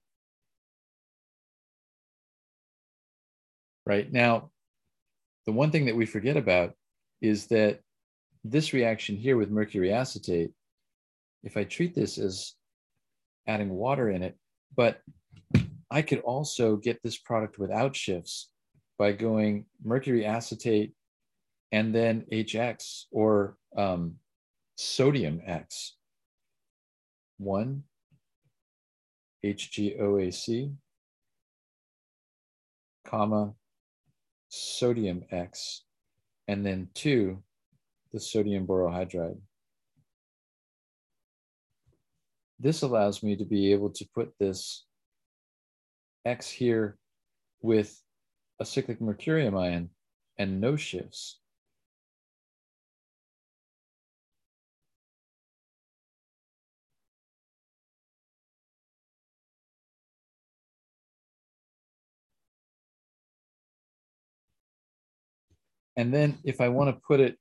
Right now, the one thing that we forget about is that this reaction here with mercury acetate, if I treat this as adding water in it, but I could also get this product without shifts by going mercury acetate and then HX or sodium X. 1 HgOAc, comma, sodium X, and then 2, the sodium borohydride. This allows me to be able to put this X here with a cyclic mercurium ion and no shifts. And then if I want to put it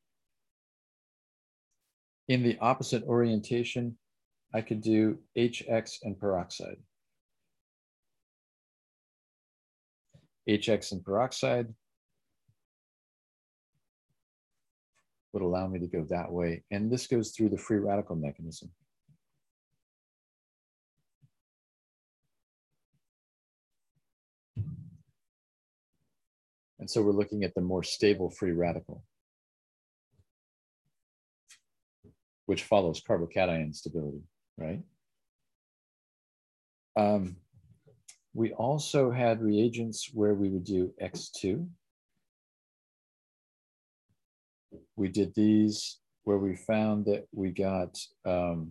in the opposite orientation, I could do HX and peroxide. HX and peroxide would allow me to go that way. And this goes through the free radical mechanism. And so we're looking at the more stable free radical, which follows carbocation stability, right? We also had reagents where we would do X2. We did these where we found that we got the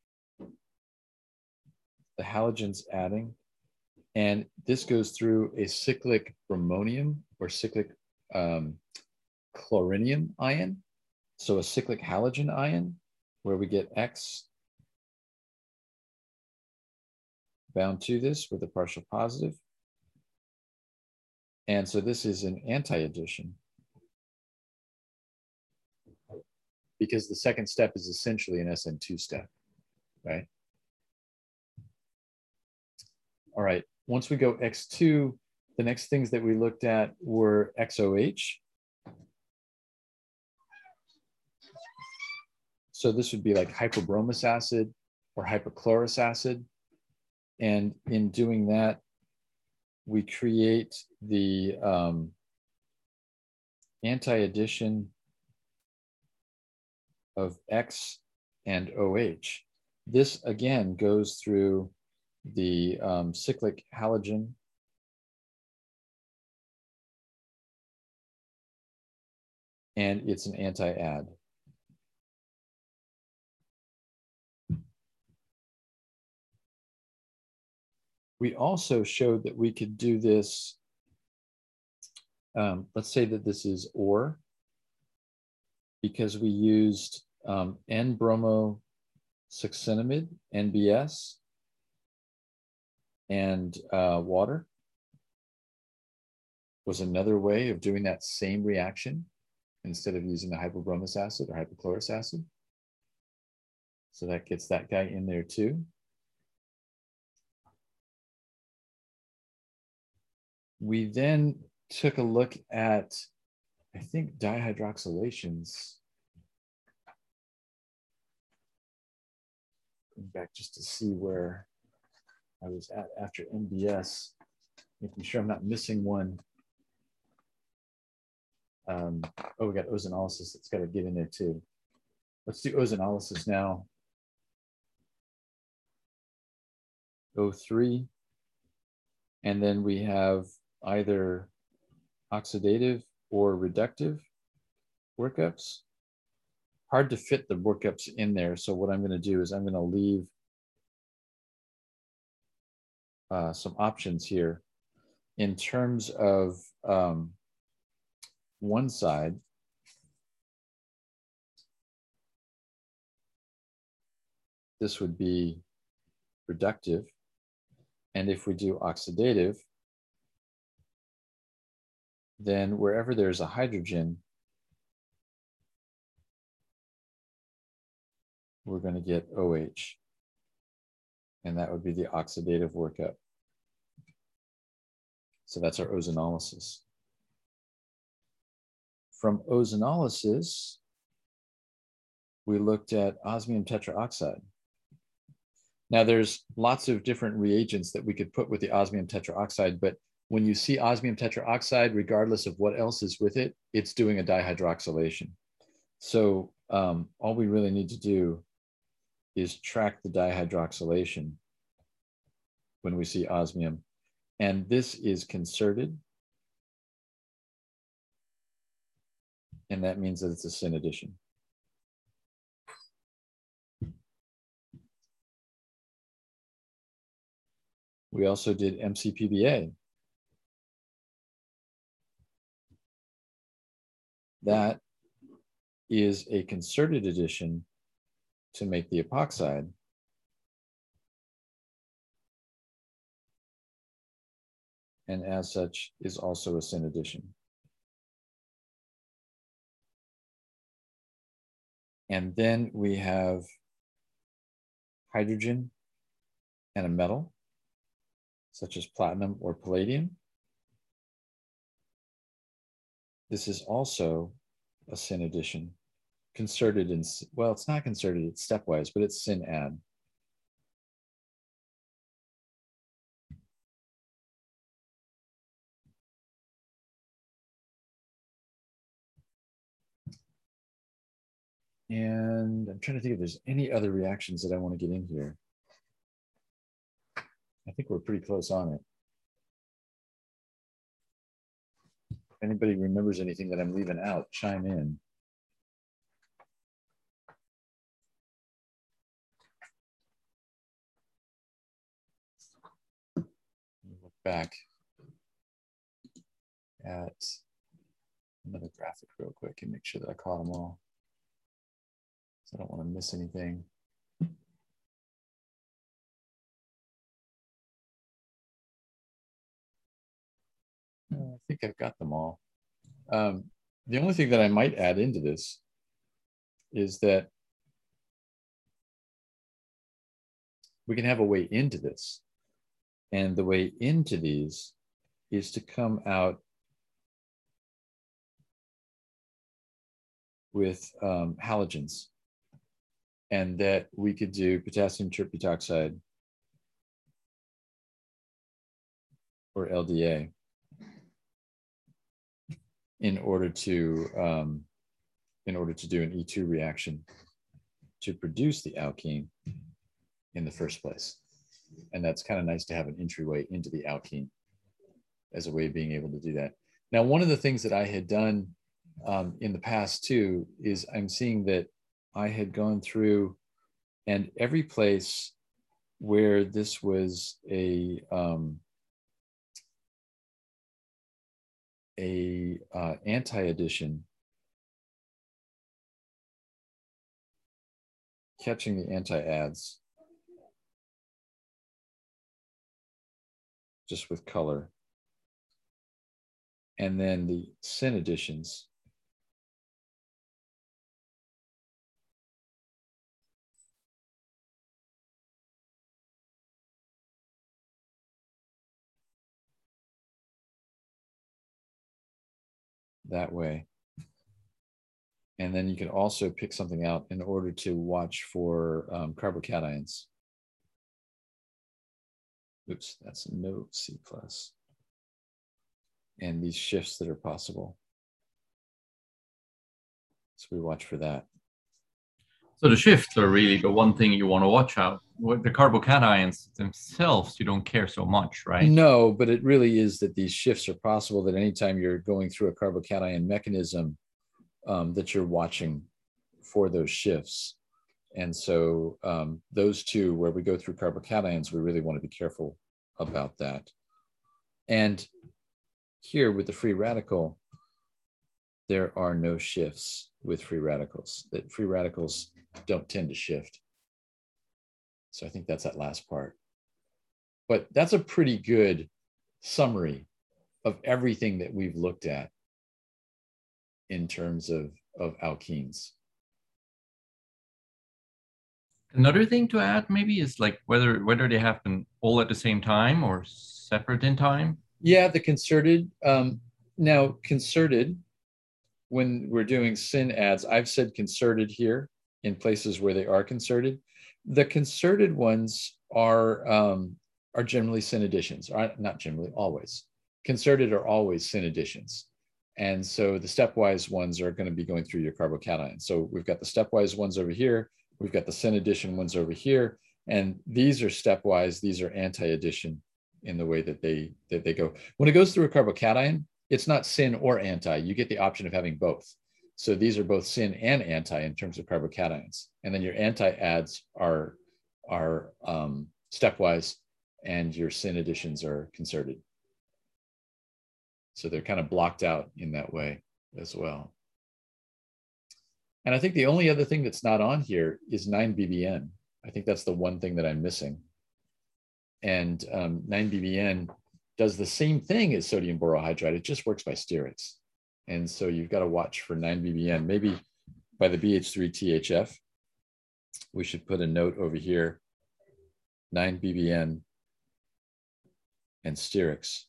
halogens adding, and this goes through a cyclic bromonium or cyclic chlorinium ion. So a cyclic halogen ion where we get X bound to this with a partial positive. And so this is an anti-addition because the second step is essentially an SN2 step, right? All right, once we go X2, the next things that we looked at were XOH. So this would be like hypobromous acid or hypochlorous acid. And in doing that, we create the anti-addition of X and OH. This again goes through the cyclic halogen and it's an anti-add. We also showed that we could do this. Let's say that this is OR, because we used N-bromosuccinimide, NBS, and water was another way of doing that same reaction instead of using the hypobromous acid or hypochlorous acid. So that gets that guy in there too. We then took a look at, I think, dihydroxylations. Going back just to see where I was at after MBS, making sure I'm not missing one. Oh, we got ozonolysis that's got to get in there too. Let's do ozonolysis now. O3. And then we have either oxidative or reductive workups. Hard to fit the workups in there. So what I'm going to do is I'm going to leave some options here in terms of one side. This would be reductive. And if we do oxidative, then wherever there's a hydrogen, we're going to get OH. And that would be the oxidative workup. So that's our ozonolysis. From ozonolysis, we looked at osmium tetraoxide. Now there's lots of different reagents that we could put with the osmium tetraoxide, but when you see osmium tetraoxide, regardless of what else is with it, it's doing a dihydroxylation. So all we really need to do is track the dihydroxylation when we see osmium. And this is concerted. And that means that it's a syn addition. We also did MCPBA. That is a concerted addition to make the epoxide. And as such is also a syn addition. And then we have hydrogen and a metal, such as platinum or palladium. This is also a syn addition, concerted in, well, it's not concerted, it's stepwise, but it's syn add. And I'm trying to think if there's any other reactions that I want to get in here. I think we're pretty close on it. If anybody remembers anything that I'm leaving out, chime in. Look back at another graphic real quick and make sure that I caught them all. So I don't want to miss anything. I think I've got them all. The only thing that I might add into this is that we can have a way into this. And the way into these is to come out with halogens. And that we could do potassium tertbutoxide or LDA in order to do an E2 reaction to produce the alkene in the first place. And that's kind of nice to have an entryway into the alkene as a way of being able to do that. Now, one of the things that I had done in the past too is I'm seeing that I had gone through and every place where this was a anti-addition, catching the anti-adds just with color, and then the syn additions that way. And then you can also pick something out in order to watch for carbocations. Oops, that's no C+. And these shifts that are possible. So we watch for that.
So the shifts are really the one thing you want to watch out. With the carbocations themselves, you don't care so much, right?
No, but it really is that these shifts are possible, that anytime you're going through a carbocation mechanism, that you're watching for those shifts. And so those two, where we go through carbocations, we really want to be careful about that. And here with the free radical, there are no shifts with free radicals. That free radicals don't tend to shift. So I think that's that last part. But that's a pretty good summary of everything that we've looked at in terms of alkenes.
Another thing to add maybe is like whether they happen all at the same time or separate in time.
Yeah, the concerted. Now, concerted, when we're doing syn adds, I've said concerted here in places where they are concerted. The concerted ones are generally syn additions, or not generally, always. Concerted are always syn additions. And so the stepwise ones are going to be going through your carbocation. So we've got the stepwise ones over here. We've got the syn addition ones over here. And these are stepwise. These are anti-addition in the way that they go. When it goes through a carbocation, it's not syn or anti. You get the option of having both. So these are both syn and anti in terms of carbocations. And then your anti-adds are stepwise, and your syn additions are concerted. So they're kind of blocked out in that way as well. And I think the only other thing that's not on here is 9-BBN. I think that's the one thing that I'm missing. And 9-BBN does the same thing as sodium borohydride. It just works by sterics. And so you've got to watch for 9-BBN. Maybe by the BH3-THF, we should put a note over here, 9-BBN and sterics.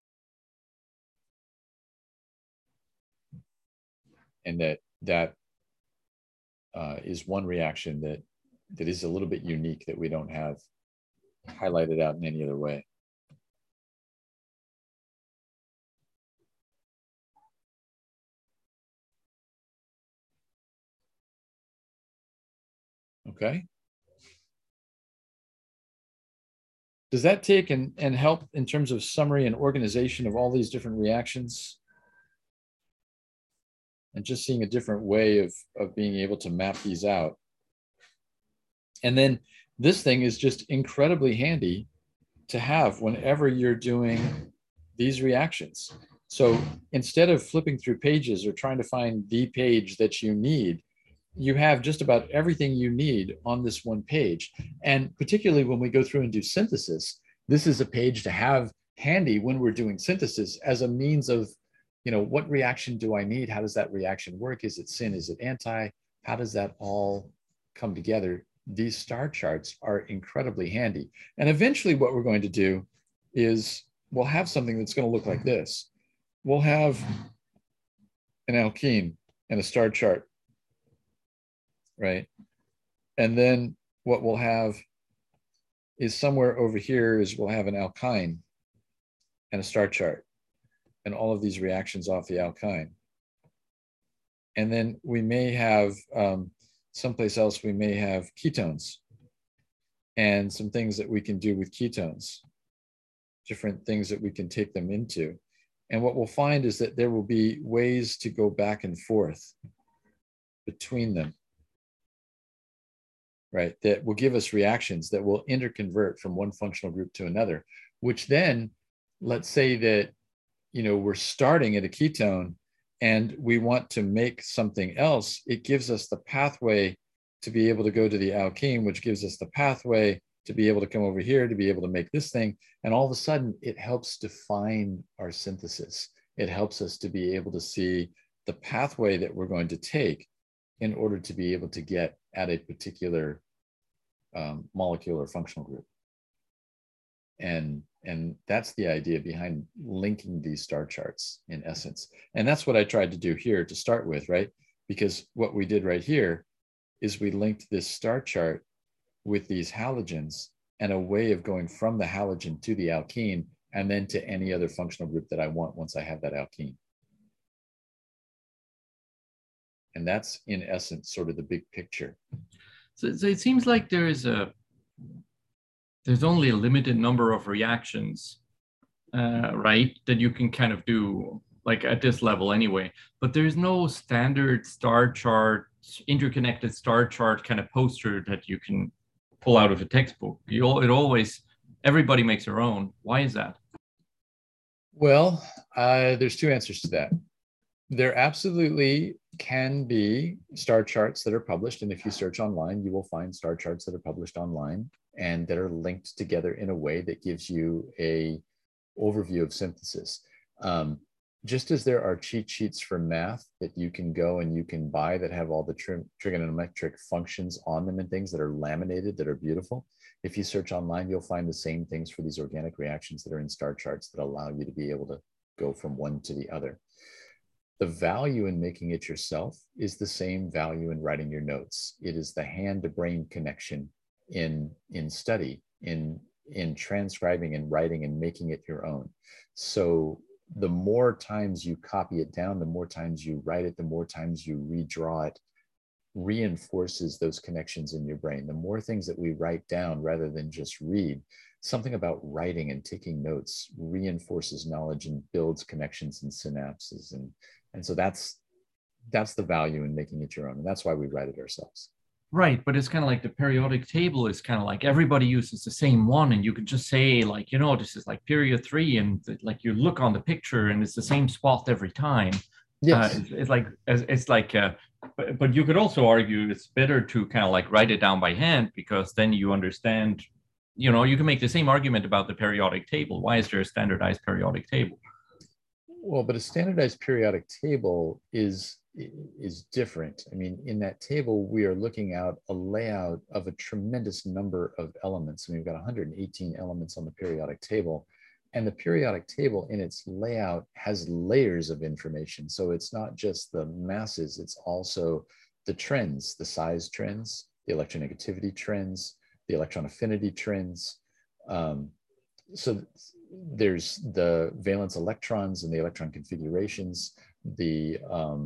And that is one reaction that is a little bit unique that we don't have highlighted out in any other way. Okay. Does that take and help in terms of summary and organization of all these different reactions? And just seeing a different way of being able to map these out. And then this thing is just incredibly handy to have whenever you're doing these reactions. So instead of flipping through pages or trying to find the page that you need, you have just about everything you need on this one page. And particularly when we go through and do synthesis, this is a page to have handy when we're doing synthesis as a means of, what reaction do I need? How does that reaction work? Is it syn? Is it anti? How does that all come together? These star charts are incredibly handy. And eventually what we're going to do is we'll have something that's going to look like this. We'll have an alkene and a star chart, right? And then what we'll have is somewhere over here is we'll have an alkyne and a star chart and all of these reactions off the alkyne. And then we may have someplace else, we may have ketones and some things that we can do with ketones, different things that we can take them into. And what we'll find is that there will be ways to go back and forth between them, right? That will give us reactions that will interconvert from one functional group to another, which then, let's say that, we're starting at a ketone and we want to make something else, it gives us the pathway to be able to go to the alkene, which gives us the pathway to be able to come over here to be able to make this thing. And all of a sudden, it helps define our synthesis. It helps us to be able to see the pathway that we're going to take in order to be able to get at a particular molecule or functional group. And that's the idea behind linking these star charts in essence. And that's what I tried to do here to start with, right? Because what we did right here is we linked this star chart with these halogens and a way of going from the halogen to the alkene and then to any other functional group that I want once I have that alkene. And that's in essence sort of the big picture.
So it seems like there's only a limited number of reactions, right, that you can kind of do like at this level anyway, but there's no standard star chart, interconnected star chart kind of poster that you can pull out of a textbook. Everybody makes their own. Why is that?
Well, there's two answers to that. There absolutely can be star charts that are published. And if you search online, you will find star charts that are published online and that are linked together in a way that gives you a overview of synthesis. just as there are cheat sheets for math that you can go and you can buy that have all the trigonometric functions on them and things that are laminated, that are beautiful, if you search online, you'll find the same things for these organic reactions that are in star charts that allow you to be able to go from one to the other. The value in making it yourself is the same value in writing your notes. It is the hand-to-brain connection in study, in transcribing and writing and making it your own. So the more times you copy it down, the more times you write it, the more times you redraw it, reinforces those connections in your brain. The more things that we write down rather than just read, something about writing and taking notes reinforces knowledge and builds connections and synapses. And so that's the value in making it your own. And that's why we write it ourselves.
Right, but it's kind of like the periodic table is kind of like everybody uses the same one, and you can just say like, you know, this is like period 3, and like you look on the picture and it's the same spot every time.
Yes.
But you could also argue it's better to kind of like write it down by hand, because then you understand, you know, you can make the same argument about the periodic table. Why is there a standardized periodic table?
Well, but a standardized periodic table is different. I mean, in that table, we are looking at a layout of a tremendous number of elements. I mean, we've got 118 elements on the periodic table, and the periodic table in its layout has layers of information. So it's not just the masses, it's also the trends, the size trends, the electronegativity trends, the electron affinity trends. So there's the valence electrons and the electron configurations, the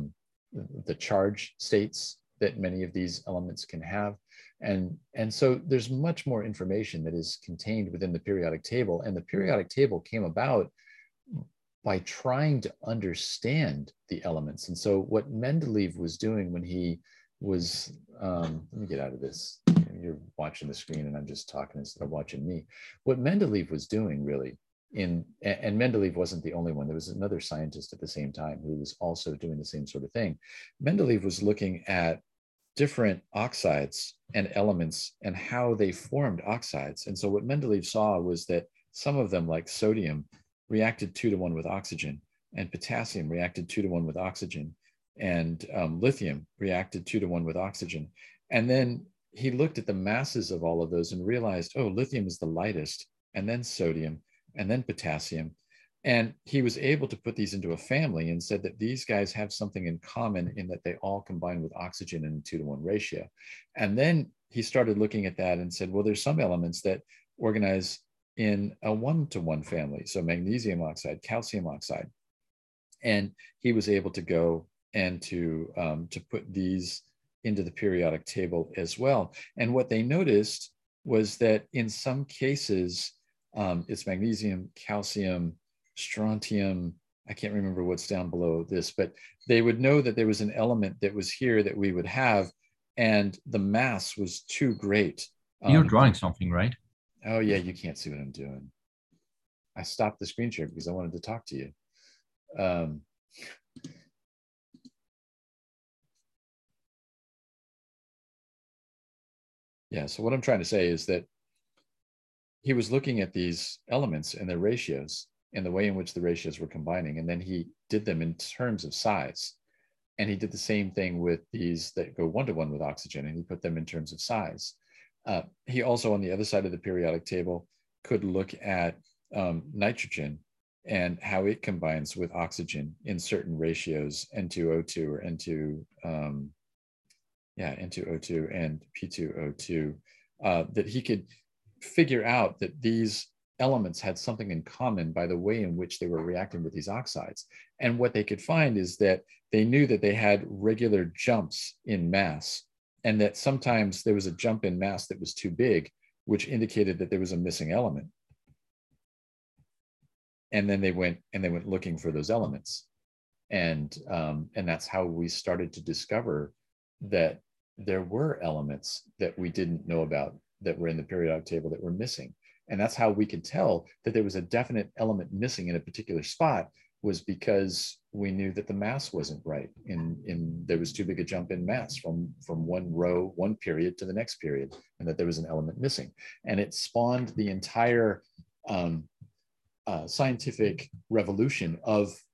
charge states that many of these elements can have. And so there's much more information that is contained within the periodic table. And the periodic table came about by trying to understand the elements. And so what Mendeleev was doing when he was, let me get out of this. You're watching the screen and I'm just talking instead of watching me. What Mendeleev was doing really, and Mendeleev wasn't the only one. There was another scientist at the same time who was also doing the same sort of thing. Mendeleev was looking at different oxides and elements and how they formed oxides. And so what Mendeleev saw was that some of them, like sodium, reacted 2-to-1 with oxygen, and potassium reacted 2-to-1 with oxygen, and lithium reacted 2-to-1 with oxygen. And then he looked at the masses of all of those and realized, oh, lithium is the lightest, and then sodium, and then potassium. And he was able to put these into a family and said that these guys have something in common in that they all combine with oxygen in a 2-to-1 ratio. And then he started looking at that and said, well, there's some elements that organize in a 1-to-1 family. So magnesium oxide, calcium oxide. And he was able to go and to put these into the periodic table as well. And what they noticed was that in some cases, it's magnesium, calcium, strontium, I can't remember what's down below this, but they would know that there was an element that was here that we would have, and the mass was too great.
You're drawing something, right?
Oh yeah, you can't see what I'm doing. I stopped the screen share because I wanted to talk to you. Yeah, so what I'm trying to say is that he was looking at these elements and their ratios and the way in which the ratios were combining, and then he did them in terms of size. And he did the same thing with these that go 1-to-1 with oxygen, and he put them in terms of size. He also, on the other side of the periodic table, could look at nitrogen and how it combines with oxygen in certain ratios, N2O2 or N2O2 and P2O2, that he could figure out that these elements had something in common by the way in which they were reacting with these oxides. And what they could find is that they knew that they had regular jumps in mass, and that sometimes there was a jump in mass that was too big, which indicated that there was a missing element. And then they went looking for those elements. And that's how we started to discover that there were elements that we didn't know about that were in the periodic table that were missing. And that's how we could tell that there was a definite element missing in a particular spot, was because we knew that the mass wasn't right. There was too big a jump in mass from one row, one period to the next period, and that there was an element missing. And it spawned the entire scientific revolution of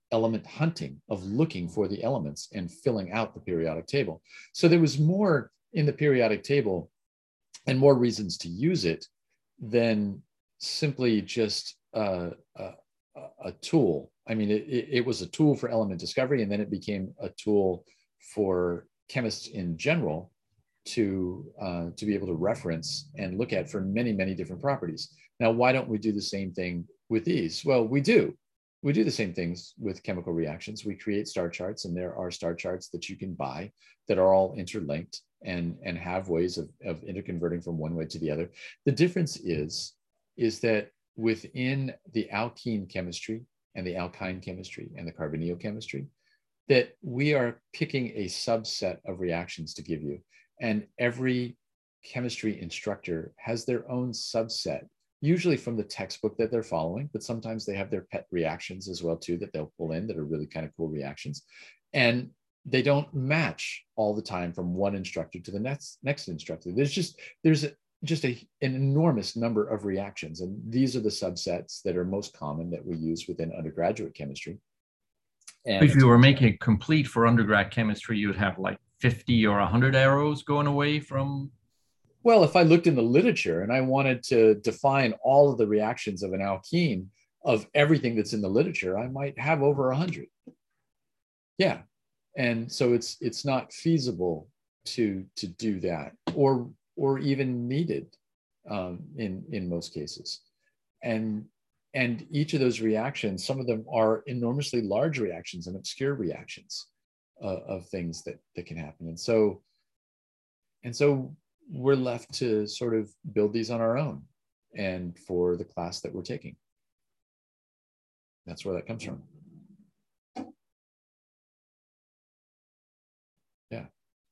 element hunting, of looking for the elements and filling out the periodic table. So there was more in the periodic table and more reasons to use it than simply just a tool. I mean, it was a tool for element discovery, and then it became a tool for chemists in general to be able to reference and look at for many, many different properties. Now, why don't we do the same thing with these? Well, we do. We do the same things with chemical reactions. We create star charts, and there are star charts that you can buy that are all interlinked and have ways of interconverting from one way to the other. The difference is that within the alkene chemistry and the alkyne chemistry and the carbonyl chemistry, that we are picking a subset of reactions to give you. And every chemistry instructor has their own subset, usually from the textbook that they're following, but sometimes they have their pet reactions as well too that they'll pull in that are really kind of cool reactions. And they don't match all the time from one instructor to the next instructor. There's an enormous number of reactions, and these are the subsets that are most common that we use within undergraduate chemistry. And
if you were making it complete for undergrad chemistry, you would have like 50 or 100 arrows going away from.
Well, if I looked in the literature and I wanted to define all of the reactions of an alkene of everything that's in the literature, I might have over 100. Yeah. And so it's not feasible to do that or even needed in most cases. And each of those reactions, some of them are enormously large reactions and obscure reactions of things that can happen. And so we're left to sort of build these on our own and for the class that we're taking. That's where that comes from. Yeah.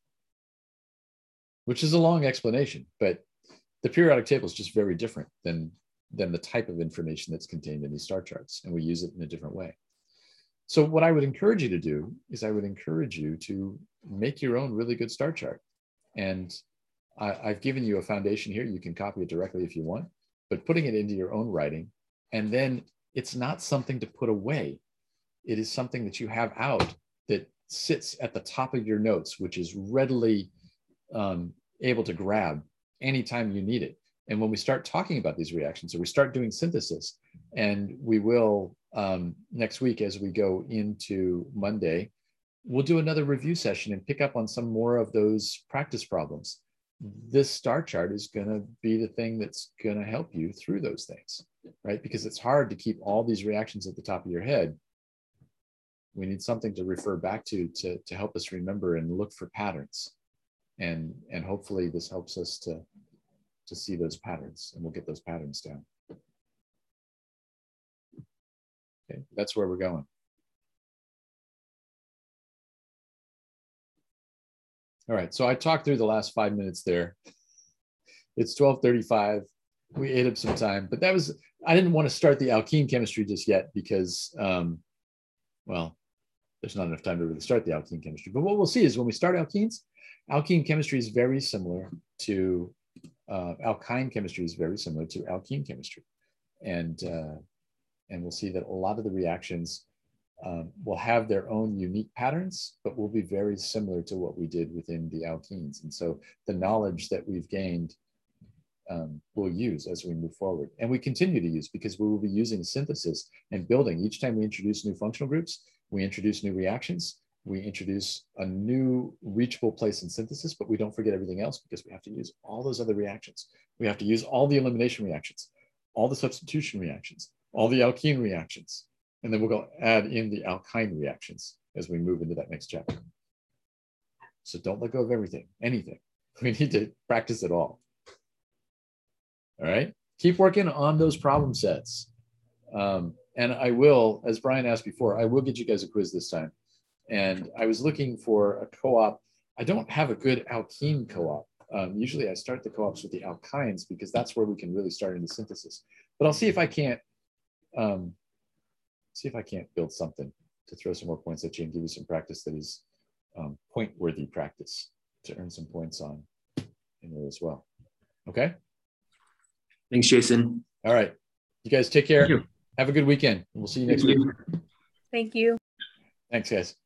Which is a long explanation, but the periodic table is just very different than the type of information that's contained in these star charts, and we use it in a different way. So what I would encourage you to do is I would encourage you to make your own really good star chart. And I've given you a foundation here. You can copy it directly if you want, but putting it into your own writing, and then it's not something to put away. It is something that you have out that sits at the top of your notes, which is readily able to grab anytime you need it. And when we start talking about these reactions, or we start doing synthesis, and we will next week as we go into Monday, we'll do another review session and pick up on some more of those practice problems. This star chart is going to be the thing that's going to help you through those things, right? Because it's hard to keep all these reactions at the top of your head. We need something to refer back to help us remember and look for patterns. And hopefully this helps us to see those patterns, and we'll get those patterns down. Okay, that's where we're going. All right, so I talked through the last 5 minutes there. It's 12:35. We ate up some time, but I didn't want to start the alkene chemistry just yet because, well, there's not enough time to really start the alkene chemistry. But what we'll see is when we start alkenes, alkene chemistry is very similar to, alkyne chemistry is very similar to alkene chemistry. And we'll see that a lot of the reactions will have their own unique patterns, but will be very similar to what we did within the alkenes. And so the knowledge that we've gained we'll use as we move forward. And we continue to use, because we will be using synthesis and building. Each time we introduce new functional groups, we introduce new reactions, we introduce a new reachable place in synthesis, but we don't forget everything else, because we have to use all those other reactions. We have to use all the elimination reactions, all the substitution reactions, all the alkene reactions. And then we'll go add in the alkyne reactions as we move into that next chapter. So don't let go of anything. We need to practice it all. All right, keep working on those problem sets. And I will, as Brian asked before, I will get you guys a quiz this time. And I was looking for a co-op. I don't have a good alkene co-op. Usually I start the co-ops with the alkynes, because that's where we can really start into synthesis. But I'll see if I can't build something to throw some more points at you and give you some practice that is point-worthy practice to earn some points on in there as well. Okay?
Thanks, Jason.
All right. You guys take care.
Thank you.
Have a good weekend. We'll see you next week.
Thank you.
Thanks, guys.